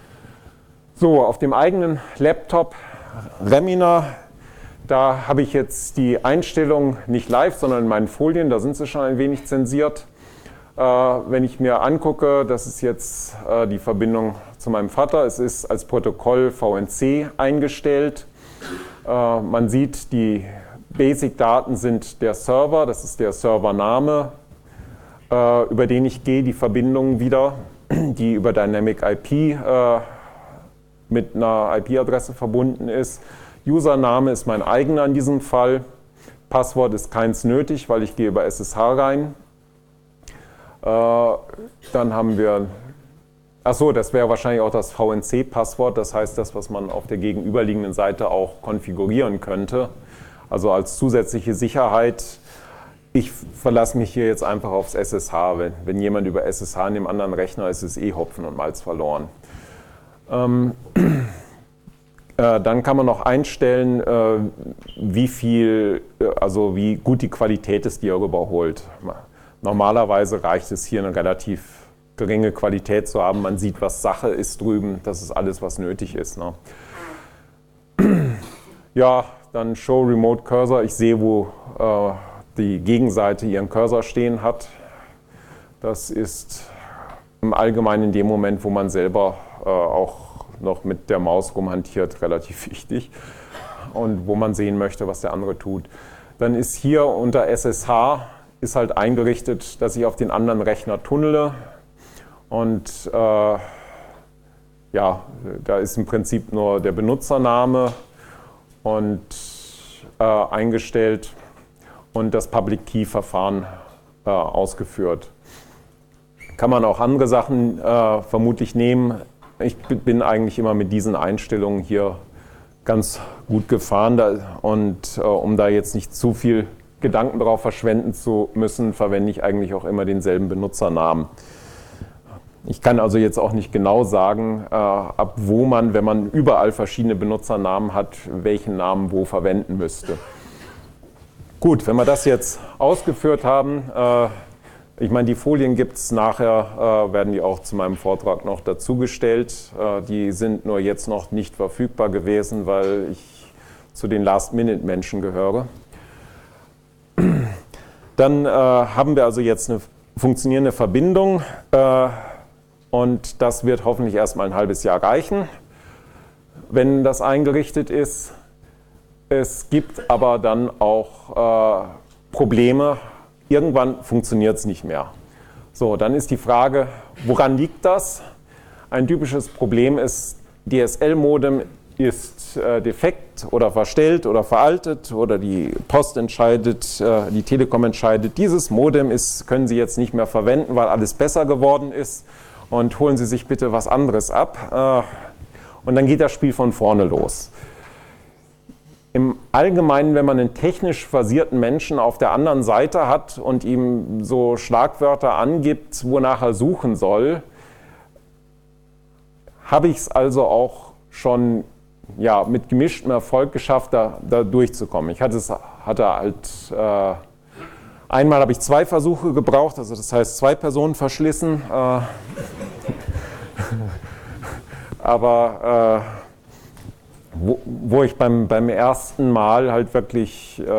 So, auf dem eigenen Laptop Remina, da habe ich jetzt die Einstellung nicht live, sondern in meinen Folien, da sind sie schon ein wenig zensiert. Äh, wenn ich mir angucke, das ist jetzt äh, die Verbindung zu meinem Vater, es ist als Protokoll V N C eingestellt. Äh, man sieht, die Basic-Daten sind der Server, das ist der Servername, äh, über den ich gehe, die Verbindung wieder, die über Dynamic I P äh, mit einer I P-Adresse verbunden ist. Username ist mein eigener in diesem Fall. Passwort ist keins nötig, weil ich gehe über S S H rein. Äh, dann haben wir, achso, das wäre wahrscheinlich auch das V N C-Passwort, das heißt das, was man auf der gegenüberliegenden Seite auch konfigurieren könnte. Also als zusätzliche Sicherheit. Ich verlasse mich hier jetzt einfach aufs S S H. Wenn, wenn jemand über S S H in dem anderen Rechner ist, ist eh Hopfen und Malz verloren. Ähm, äh, dann kann man noch einstellen, äh, wie viel, also wie gut die Qualität ist, die er überholt. Normalerweise reicht es hier eine relativ geringe Qualität zu haben. Man sieht, was Sache ist drüben. Das ist alles, was nötig ist. Ne? Ja, dann Show Remote Cursor. Ich sehe, wo äh, die Gegenseite ihren Cursor stehen hat. Das ist im Allgemeinen in dem Moment, wo man selber äh, auch noch mit der Maus rumhantiert, relativ wichtig und wo man sehen möchte, was der andere tut. Dann ist hier unter S S H ist halt eingerichtet, dass ich auf den anderen Rechner tunnele und äh, ja, da ist im Prinzip nur der Benutzername und äh, eingestellt und das Public Key Verfahren äh, ausgeführt. Kann man auch andere Sachen äh, vermutlich nehmen. Ich bin eigentlich immer mit diesen Einstellungen hier ganz gut gefahren da, und äh, um da jetzt nicht zu viel Gedanken darauf verschwenden zu müssen, verwende ich eigentlich auch immer denselben Benutzernamen. Ich kann also jetzt auch nicht genau sagen, äh, ab wo man, wenn man überall verschiedene Benutzernamen hat, welchen Namen wo verwenden müsste. Gut, wenn wir das jetzt ausgeführt haben, äh, ich meine, die Folien gibt es nachher, äh, werden die auch zu meinem Vortrag noch dazugestellt. Äh, die sind nur jetzt noch nicht verfügbar gewesen, weil ich zu den Last-Minute-Menschen gehöre. Dann äh, haben wir also jetzt eine funktionierende Verbindung äh, und das wird hoffentlich erstmal ein halbes Jahr reichen, wenn das eingerichtet ist. Es gibt aber dann auch äh, Probleme. Irgendwann funktioniert es nicht mehr. So, dann ist die Frage, woran liegt das? Ein typisches Problem ist, D S L-Modem ist äh, defekt oder verstellt oder veraltet oder die Post entscheidet, äh, die Telekom entscheidet, dieses Modem ist, können Sie jetzt nicht mehr verwenden, weil alles besser geworden ist und holen Sie sich bitte was anderes ab. Äh, und dann geht das Spiel von vorne los. Im Allgemeinen, wenn man einen technisch versierten Menschen auf der anderen Seite hat und ihm so Schlagwörter angibt, wonach er suchen soll, habe ich es also auch schon ja, mit gemischtem Erfolg geschafft, da, da durchzukommen. Ich hatte, es, hatte halt, äh, einmal habe ich zwei Versuche gebraucht, also das heißt zwei Personen verschlissen, äh, aber äh, Wo, wo ich beim, beim ersten Mal halt wirklich, äh,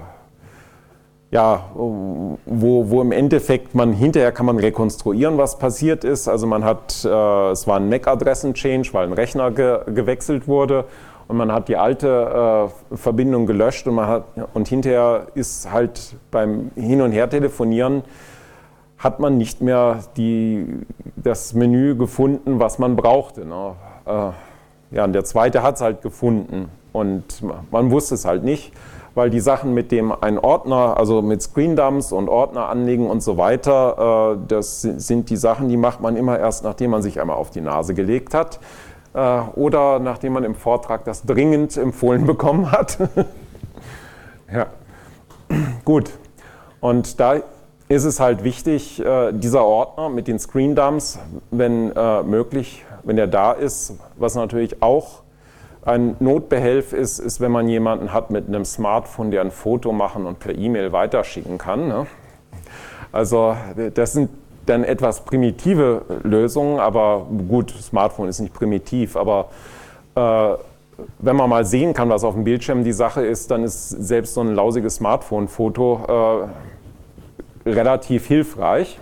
ja, wo, wo im Endeffekt man hinterher kann man rekonstruieren, was passiert ist. Also man hat, äh, es war ein M A C-Adressen-Change, weil ein Rechner ge, gewechselt wurde und man hat die alte äh, Verbindung gelöscht und, man hat, und hinterher ist halt beim Hin- und Her-Telefonieren hat man nicht mehr die, das Menü gefunden, was man brauchte, ne? Äh, Ja, und der zweite hat es halt gefunden und man wusste es halt nicht, weil die Sachen mit dem ein Ordner, also mit Screendumps und Ordner anlegen und so weiter, äh, das sind die Sachen, die macht man immer erst, nachdem man sich einmal auf die Nase gelegt hat äh, oder nachdem man im Vortrag das dringend empfohlen bekommen hat. Ja, gut. Und da ist es halt wichtig, äh, dieser Ordner mit den Screendumps, wenn äh, möglich, wenn er da ist, was natürlich auch ein Notbehelf ist, ist, wenn man jemanden hat mit einem Smartphone, der ein Foto machen und per E-Mail weiterschicken kann. Ne? Also das sind dann etwas primitive Lösungen, aber gut, Smartphone ist nicht primitiv, aber äh, wenn man mal sehen kann, was auf dem Bildschirm die Sache ist, dann ist selbst so ein lausiges Smartphone-Foto äh, relativ hilfreich.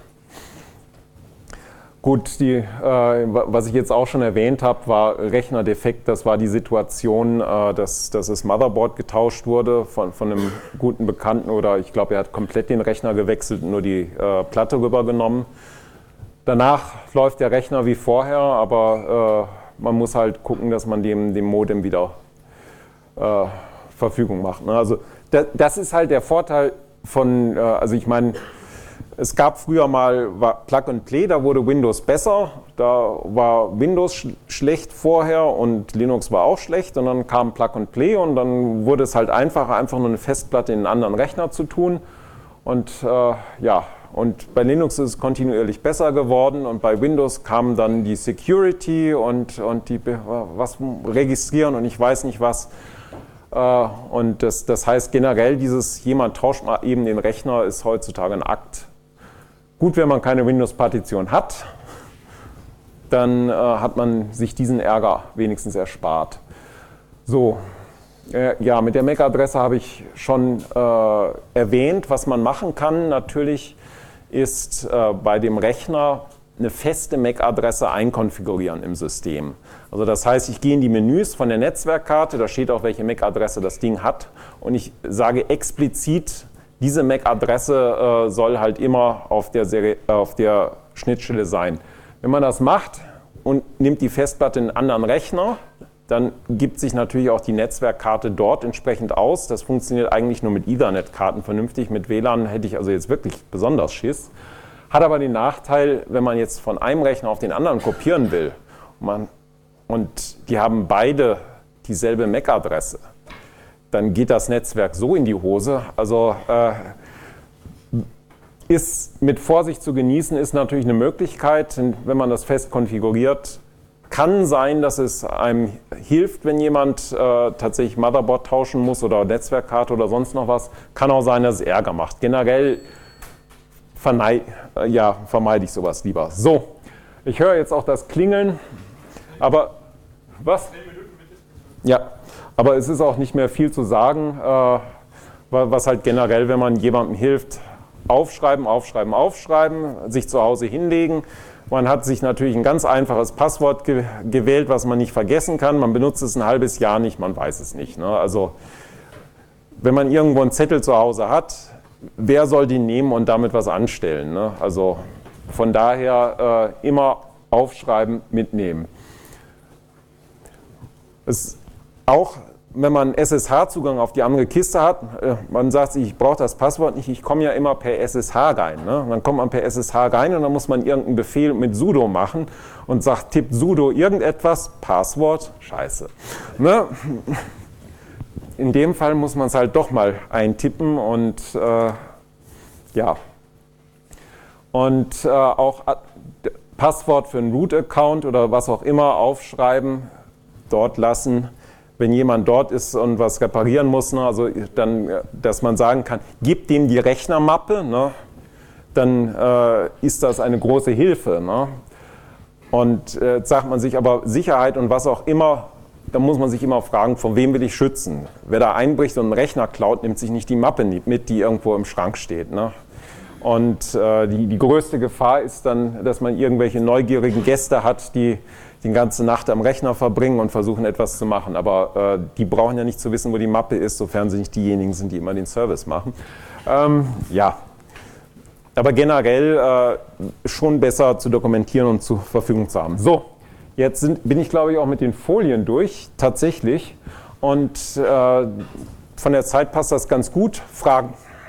Gut, die, äh, was ich jetzt auch schon erwähnt habe, war Rechnerdefekt. Das war die Situation, äh, dass, dass das Motherboard getauscht wurde von, von einem guten Bekannten oder ich glaube, er hat komplett den Rechner gewechselt und nur die äh, Platte rübergenommen. Danach läuft der Rechner wie vorher, aber äh, man muss halt gucken, dass man dem, dem Modem wieder äh, Verfügung macht. Ne? Also das, das ist halt der Vorteil von, äh, also ich meine, es gab früher mal Plug and Play, da wurde Windows besser, da war Windows sch schlecht vorher und Linux war auch schlecht und dann kam Plug and Play und dann wurde es halt einfacher, einfach nur eine Festplatte in einen anderen Rechner zu tun und äh, ja, und bei Linux ist es kontinuierlich besser geworden und bei Windows kam dann die Security und, und die was registrieren und ich weiß nicht was. Äh, und das, das heißt generell, dieses jemand tauscht mal eben den Rechner ist heutzutage ein Akt. Gut, wenn man keine Windows-Partition hat, dann äh, hat man sich diesen Ärger wenigstens erspart. So, Äh, ja, mit der M A C-Adresse habe ich schon äh, erwähnt. Was man machen kann natürlich ist äh, bei dem Rechner eine feste M A C-Adresse einkonfigurieren im System. Also das heißt, ich gehe in die Menüs von der Netzwerkkarte, da steht auch, welche M A C-Adresse das Ding hat, und ich sage explizit, diese M A C-Adresse äh, soll halt immer auf der, Serie, äh, auf der Schnittstelle sein. Wenn man das macht und nimmt die Festplatte in einen anderen Rechner, dann gibt sich natürlich auch die Netzwerkkarte dort entsprechend aus. Das funktioniert eigentlich nur mit Ethernet-Karten vernünftig. Mit W L A N hätte ich also jetzt wirklich besonders Schiss. Hat aber den Nachteil, wenn man jetzt von einem Rechner auf den anderen kopieren will und, man, und die haben beide dieselbe M A C-Adresse, dann geht das Netzwerk so in die Hose. Also äh, ist mit Vorsicht zu genießen, ist natürlich eine Möglichkeit, wenn man das fest konfiguriert. Kann sein, dass es einem hilft, wenn jemand äh, tatsächlich Motherboard tauschen muss oder Netzwerkkarte oder sonst noch was. Kann auch sein, dass es Ärger macht. Generell Vernei äh, ja, vermeide ich sowas lieber. So, ich höre jetzt auch das Klingeln, aber was? Ja, aber es ist auch nicht mehr viel zu sagen, äh, was halt generell, wenn man jemandem hilft, aufschreiben, aufschreiben, aufschreiben, sich zu Hause hinlegen. Man hat sich natürlich ein ganz einfaches Passwort ge gewählt, was man nicht vergessen kann. Man benutzt es ein halbes Jahr nicht, man weiß es nicht. Ne? Also wenn man irgendwo einen Zettel zu Hause hat, wer soll den nehmen und damit was anstellen? Ne? Also von daher äh, immer aufschreiben, mitnehmen. Es auch, wenn man S S H-Zugang auf die andere Kiste hat, äh, man sagt sich, ich brauche das Passwort nicht, ich komme ja immer per S S H rein. Ne? Dann kommt man per S S H rein und dann muss man irgendeinen Befehl mit sudo machen und sagt, tippt sudo irgendetwas, Passwort, scheiße. Ne? In dem Fall muss man es halt doch mal eintippen und äh, ja. Und äh, auch Passwort für einen Root-Account oder was auch immer aufschreiben, dort lassen. Wenn jemand dort ist und was reparieren muss, ne, also dann, dass man sagen kann, gib dem die Rechnermappe, ne, dann äh, ist das eine große Hilfe. Ne? Und äh, sagt man sich aber Sicherheit und was auch immer, dann muss man sich immer fragen, von wem will ich schützen? Wer da einbricht und einen Rechner klaut, nimmt sich nicht die Mappe mit, die irgendwo im Schrank steht. Ne? Und äh, die, die größte Gefahr ist dann, dass man irgendwelche neugierigen Gäste hat, die die ganze Nacht am Rechner verbringen und versuchen, etwas zu machen. Aber äh, die brauchen ja nicht zu wissen, wo die Mappe ist, sofern sie nicht diejenigen sind, die immer den Service machen. Ähm, ja, aber generell äh, schon besser zu dokumentieren und zur Verfügung zu haben. So, jetzt sind, bin ich, glaube ich, auch mit den Folien durch, tatsächlich. Und äh, von der Zeit passt das ganz gut. Fragen?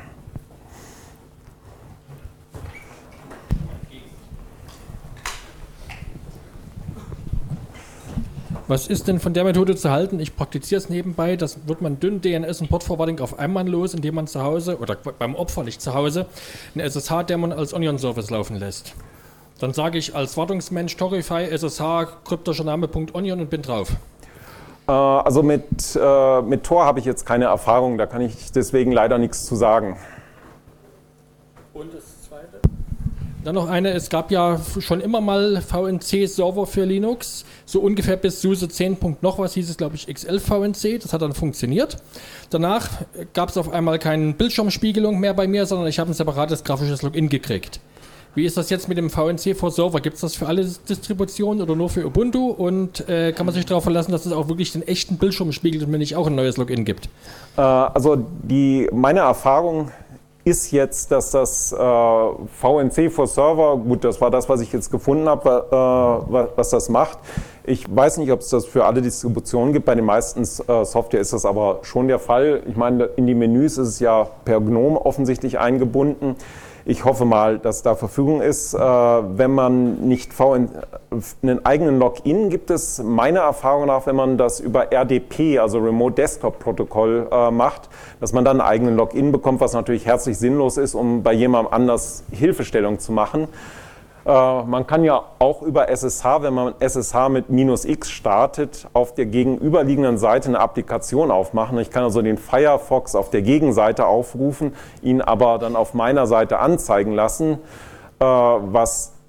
Was ist denn von der Methode zu halten? Ich praktiziere es nebenbei. Das wird man dünn D N S und Port-Forwarding auf einmal los, indem man zu Hause, oder beim Opfer nicht zu Hause, einen S S H-Daemon als Onion-Service laufen lässt. Dann sage ich als Wartungsmensch Torify S S H kryptischer Name.onion und bin drauf. Äh, also mit, äh, mit Tor habe ich jetzt keine Erfahrung, da kann ich deswegen leider nichts zu sagen. Und das Zweite? Dann noch eine, es gab ja schon immer mal V N C-Server für Linux, so ungefähr bis SUSE zehn. noch was hieß es, glaube ich, X elf V N C, das hat dann funktioniert. Danach gab es auf einmal keine Bildschirmspiegelung mehr bei mir, sondern ich habe ein separates grafisches Login gekriegt. Wie ist das jetzt mit dem V N C for Server? Gibt es das für alle Distributionen oder nur für Ubuntu? Und äh, kann man sich darauf verlassen, dass es auch wirklich den echten Bildschirm spiegelt und mir nicht auch ein neues Login gibt? Äh, also die, meine Erfahrung ist jetzt, dass das äh, V N C for Server, gut, das war das, was ich jetzt gefunden habe, äh, was das macht. Ich weiß nicht, ob es das für alle Distributionen gibt. Bei den meisten äh, Software ist das aber schon der Fall. Ich meine, in die Menüs ist es ja per GNOME offensichtlich eingebunden. Ich hoffe mal, dass da Verfügung ist. Äh, wenn man nicht V N, einen eigenen Login gibt es meiner Erfahrung nach, wenn man das über R D P, also Remote Desktop Protokoll, äh, macht, dass man dann einen eigenen Login bekommt, was natürlich herzlich sinnlos ist, um bei jemandem anders Hilfestellung zu machen. Äh, man kann ja auch über S S H, wenn man S S H mit minus X startet, auf der gegenüberliegenden Seite eine Applikation aufmachen. Ich kann also den Firefox auf der Gegenseite aufrufen, ihn aber dann auf meiner Seite anzeigen lassen, äh, was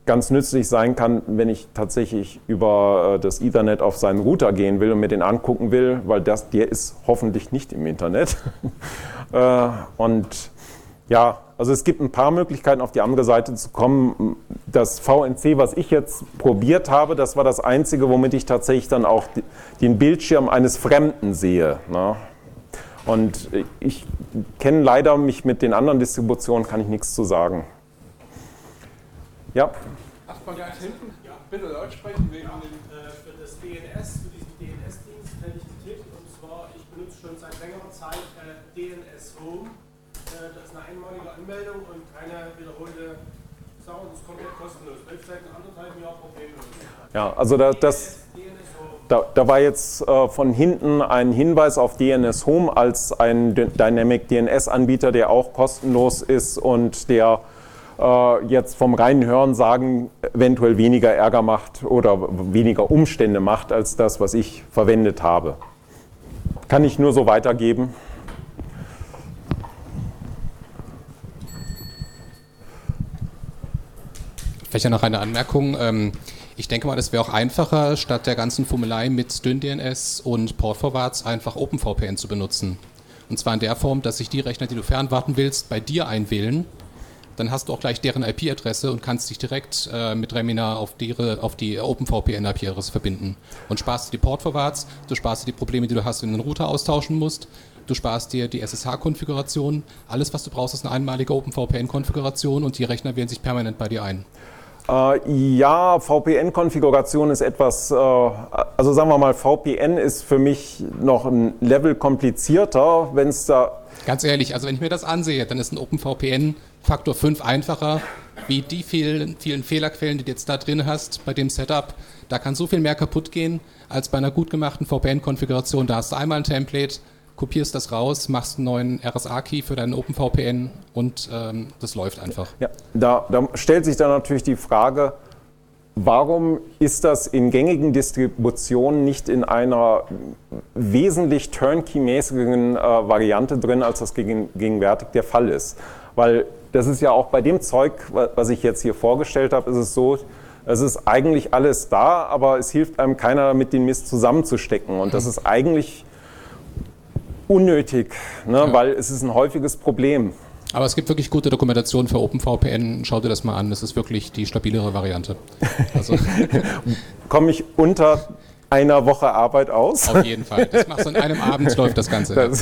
ganz nützlich sein kann, wenn ich tatsächlich über äh, das Ethernet auf seinen Router gehen will und mir den angucken will, weil das, der ist hoffentlich nicht im Internet. äh, und ja, also es gibt ein paar Möglichkeiten, auf die andere Seite zu kommen. Das V N C, was ich jetzt probiert habe, das war das Einzige, womit ich tatsächlich dann auch den Bildschirm eines Fremden sehe. Ne? Und ich kenne leider mich mit den anderen Distributionen, kann ich nichts zu sagen. Ja? Erstmal ganz hinten. Ja, bitte laut sprechen wegen ja, den äh, für das D N S, für diesen D N S-Dienst hätte ich einen Tipp. Und zwar, ich benutze schon seit längerer Zeit äh, D N S Home. Äh, das ist eine einmalige Anmeldung und keine wiederholte Sache. Das ist komplett kostenlos. Läuft seit anderthalb Jahren problemlos. Ja, also da, das, da, da war jetzt äh, von hinten ein Hinweis auf D N S Home als ein Dynamic D N S-Anbieter, der auch kostenlos ist und der äh, jetzt vom reinen Hörensagen eventuell weniger Ärger macht oder weniger Umstände macht als das, was ich verwendet habe. Kann ich nur so weitergeben. Vielleicht ja noch eine Anmerkung. Ich denke mal, es wäre auch einfacher, statt der ganzen Fummelei mit DynDNS D N S und Port-Forwards einfach OpenVPN zu benutzen. Und zwar in der Form, dass sich die Rechner, die du fernwarten willst, bei dir einwählen. Dann hast du auch gleich deren I P-Adresse und kannst dich direkt äh, mit Remina auf die, auf die OpenVPN-I P-Adresse verbinden. Und sparst dir die Port-Forwards, du sparst dir die Probleme, die du hast, wenn du den Router austauschen musst. Du sparst dir die S S H-Konfiguration. Alles, was du brauchst, ist eine einmalige OpenVPN-Konfiguration und die Rechner wählen sich permanent bei dir ein. Äh, ja, V P N-Konfiguration ist etwas, äh, also sagen wir mal, V P N ist für mich noch ein Level komplizierter, wenn es da... Ganz ehrlich, also wenn ich mir das ansehe, dann ist ein OpenVPN Faktor fünf einfacher, wie die vielen, vielen Fehlerquellen, die du jetzt da drin hast bei dem Setup. Da kann so viel mehr kaputt gehen, als bei einer gut gemachten V P N-Konfiguration. Da hast du einmal ein Template, kopierst das raus, machst einen neuen R S A-Key für deinen OpenVPN und ähm, das läuft einfach. Ja, da, da stellt sich dann natürlich die Frage, warum ist das in gängigen Distributionen nicht in einer wesentlich turnkey-mäßigen äh, Variante drin, als das gegen, gegenwärtig der Fall ist? Weil das ist ja auch bei dem Zeug, was ich jetzt hier vorgestellt habe, ist es so, es ist eigentlich alles da, aber es hilft einem keiner damit, den Mist zusammenzustecken. Und das ist eigentlich unnötig, ne? Ja. Weil es ist ein häufiges Problem. Aber es gibt wirklich gute Dokumentation für OpenVPN. Schau dir das mal an. Das ist wirklich die stabilere Variante. Also komme ich unter einer Woche Arbeit aus? Auf jeden Fall. Das machst du in einem Abend, läuft das Ganze. Das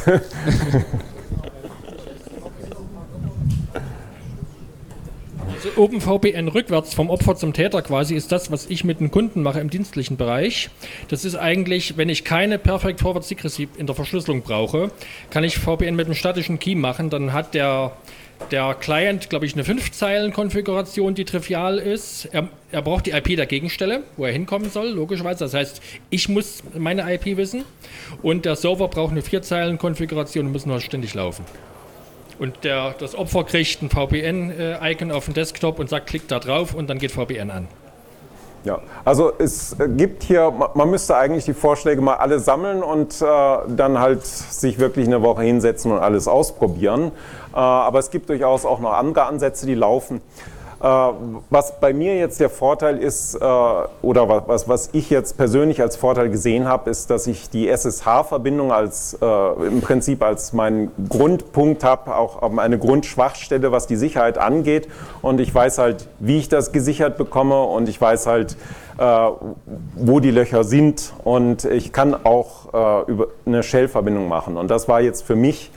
Also OpenVPN rückwärts vom Opfer zum Täter quasi ist das, was ich mit den Kunden mache im dienstlichen Bereich. Das ist eigentlich, wenn ich keine Perfect Forward Secrecy in der Verschlüsselung brauche, kann ich V P N mit einem statischen Key machen. Dann hat der, der Client, glaube ich, eine fünf-Zeilen-Konfiguration, die trivial ist. Er, er braucht die I P der Gegenstelle, wo er hinkommen soll, logischerweise. Das heißt, ich muss meine I P wissen und der Server braucht eine vier-Zeilen-Konfiguration und muss nur ständig laufen. Und der, das Opfer kriegt ein V P N-Icon auf dem Desktop und sagt, klickt da drauf und dann geht V P N an. Ja, also es gibt hier, man müsste eigentlich die Vorschläge mal alle sammeln und äh, dann halt sich wirklich eine Woche hinsetzen und alles ausprobieren. Äh, aber es gibt durchaus auch noch andere Ansätze, die laufen. Äh, was bei mir jetzt der Vorteil ist, äh, oder was, was ich jetzt persönlich als Vorteil gesehen habe, ist, dass ich die S S H-Verbindung als äh, im Prinzip als meinen Grundpunkt habe, auch eine Grundschwachstelle, was die Sicherheit angeht. Und ich weiß halt, wie ich das gesichert bekomme und ich weiß halt, äh, wo die Löcher sind. Und ich kann auch äh, über eine Shell-Verbindung machen. Und das war jetzt für mich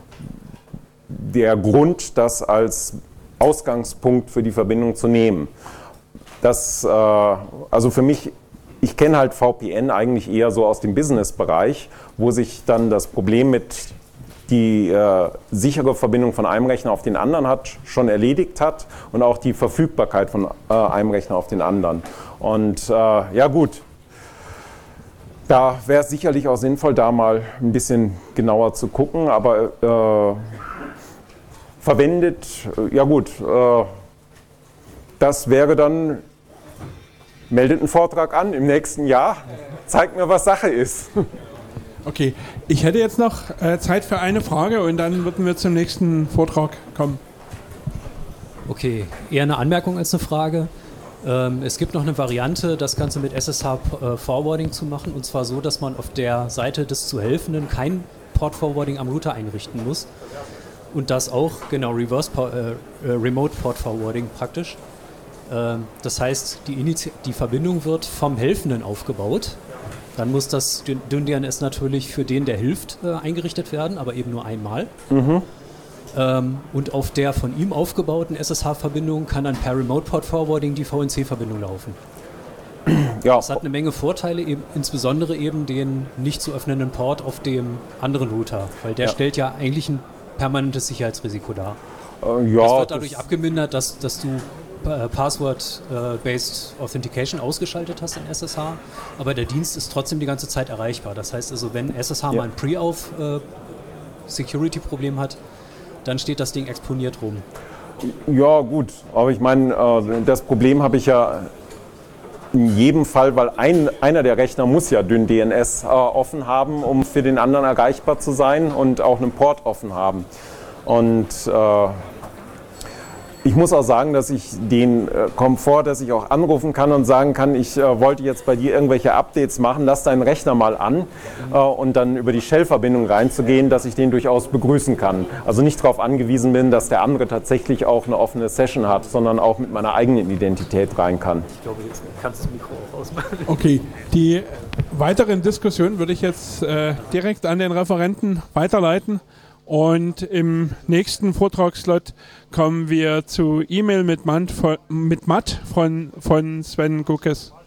der Grund, das als Ausgangspunkt für die Verbindung zu nehmen. Das, äh, also für mich, ich kenne halt V P N eigentlich eher so aus dem Business-Bereich, wo sich dann das Problem mit die äh, sichere Verbindung von einem Rechner auf den anderen hat, schon erledigt hat und auch die Verfügbarkeit von äh, einem Rechner auf den anderen. Und äh, ja gut, da wäre es sicherlich auch sinnvoll, da mal ein bisschen genauer zu gucken, aber äh, verwendet, ja gut, äh, das wäre dann, meldet einen Vortrag an im nächsten Jahr, zeigt mir, was Sache ist. Okay, ich hätte jetzt noch äh, Zeit für eine Frage und dann würden wir zum nächsten Vortrag kommen. Okay, eher eine Anmerkung als eine Frage. Ähm, es gibt noch eine Variante, das Ganze mit S S H-Forwarding zu machen, und zwar so, dass man auf der Seite des zu Helfenden kein Port-Forwarding am Router einrichten muss. Und das auch, genau, Reverse äh, äh, Remote Port Forwarding praktisch. Ähm, das heißt, die, Initi- die Verbindung wird vom Helfenden aufgebaut. Dann muss das D N D N S natürlich für den, der hilft, äh, eingerichtet werden, aber eben nur einmal. Mhm. Ähm, und auf der von ihm aufgebauten S S H-Verbindung kann dann per Remote Port Forwarding die V N C-Verbindung laufen. Ja. Das hat eine Menge Vorteile, eben, insbesondere eben den nicht zu öffnenden Port auf dem anderen Router, weil der Ja. stellt ja eigentlich ein permanentes Sicherheitsrisiko dar. Äh, ja, das wird dadurch das- abgemindert, dass, dass du äh, Password-Based Authentication ausgeschaltet hast in S S H, aber der Dienst ist trotzdem die ganze Zeit erreichbar. Das heißt also, wenn S S H Ja. mal ein Pre-Auf-Security-Problem hat, dann steht das Ding exponiert rum. Ja, gut, aber ich meine, äh, das Problem habe ich ja in jedem Fall, weil ein, einer der Rechner muss ja D N S äh, offen haben, um für den anderen erreichbar zu sein, und auch einen Port offen haben. Und äh, ich muss auch sagen, dass ich den äh, Komfort, dass ich auch anrufen kann und sagen kann, ich äh, wollte jetzt bei dir irgendwelche Updates machen, lass deinen Rechner mal an, äh, und dann über die Shell-Verbindung reinzugehen, dass ich den durchaus begrüßen kann. Also nicht darauf angewiesen bin, dass der andere tatsächlich auch eine offene Session hat, sondern auch mit meiner eigenen Identität rein kann. Ich glaube, jetzt kannst du das Mikro auch ausmachen. Okay, die weiteren Diskussionen würde ich jetzt äh, direkt an den Referenten weiterleiten. Und im nächsten Vortragsslot kommen wir zu E-Mail mit Matt von, mit Matt von, von Sven Guckes.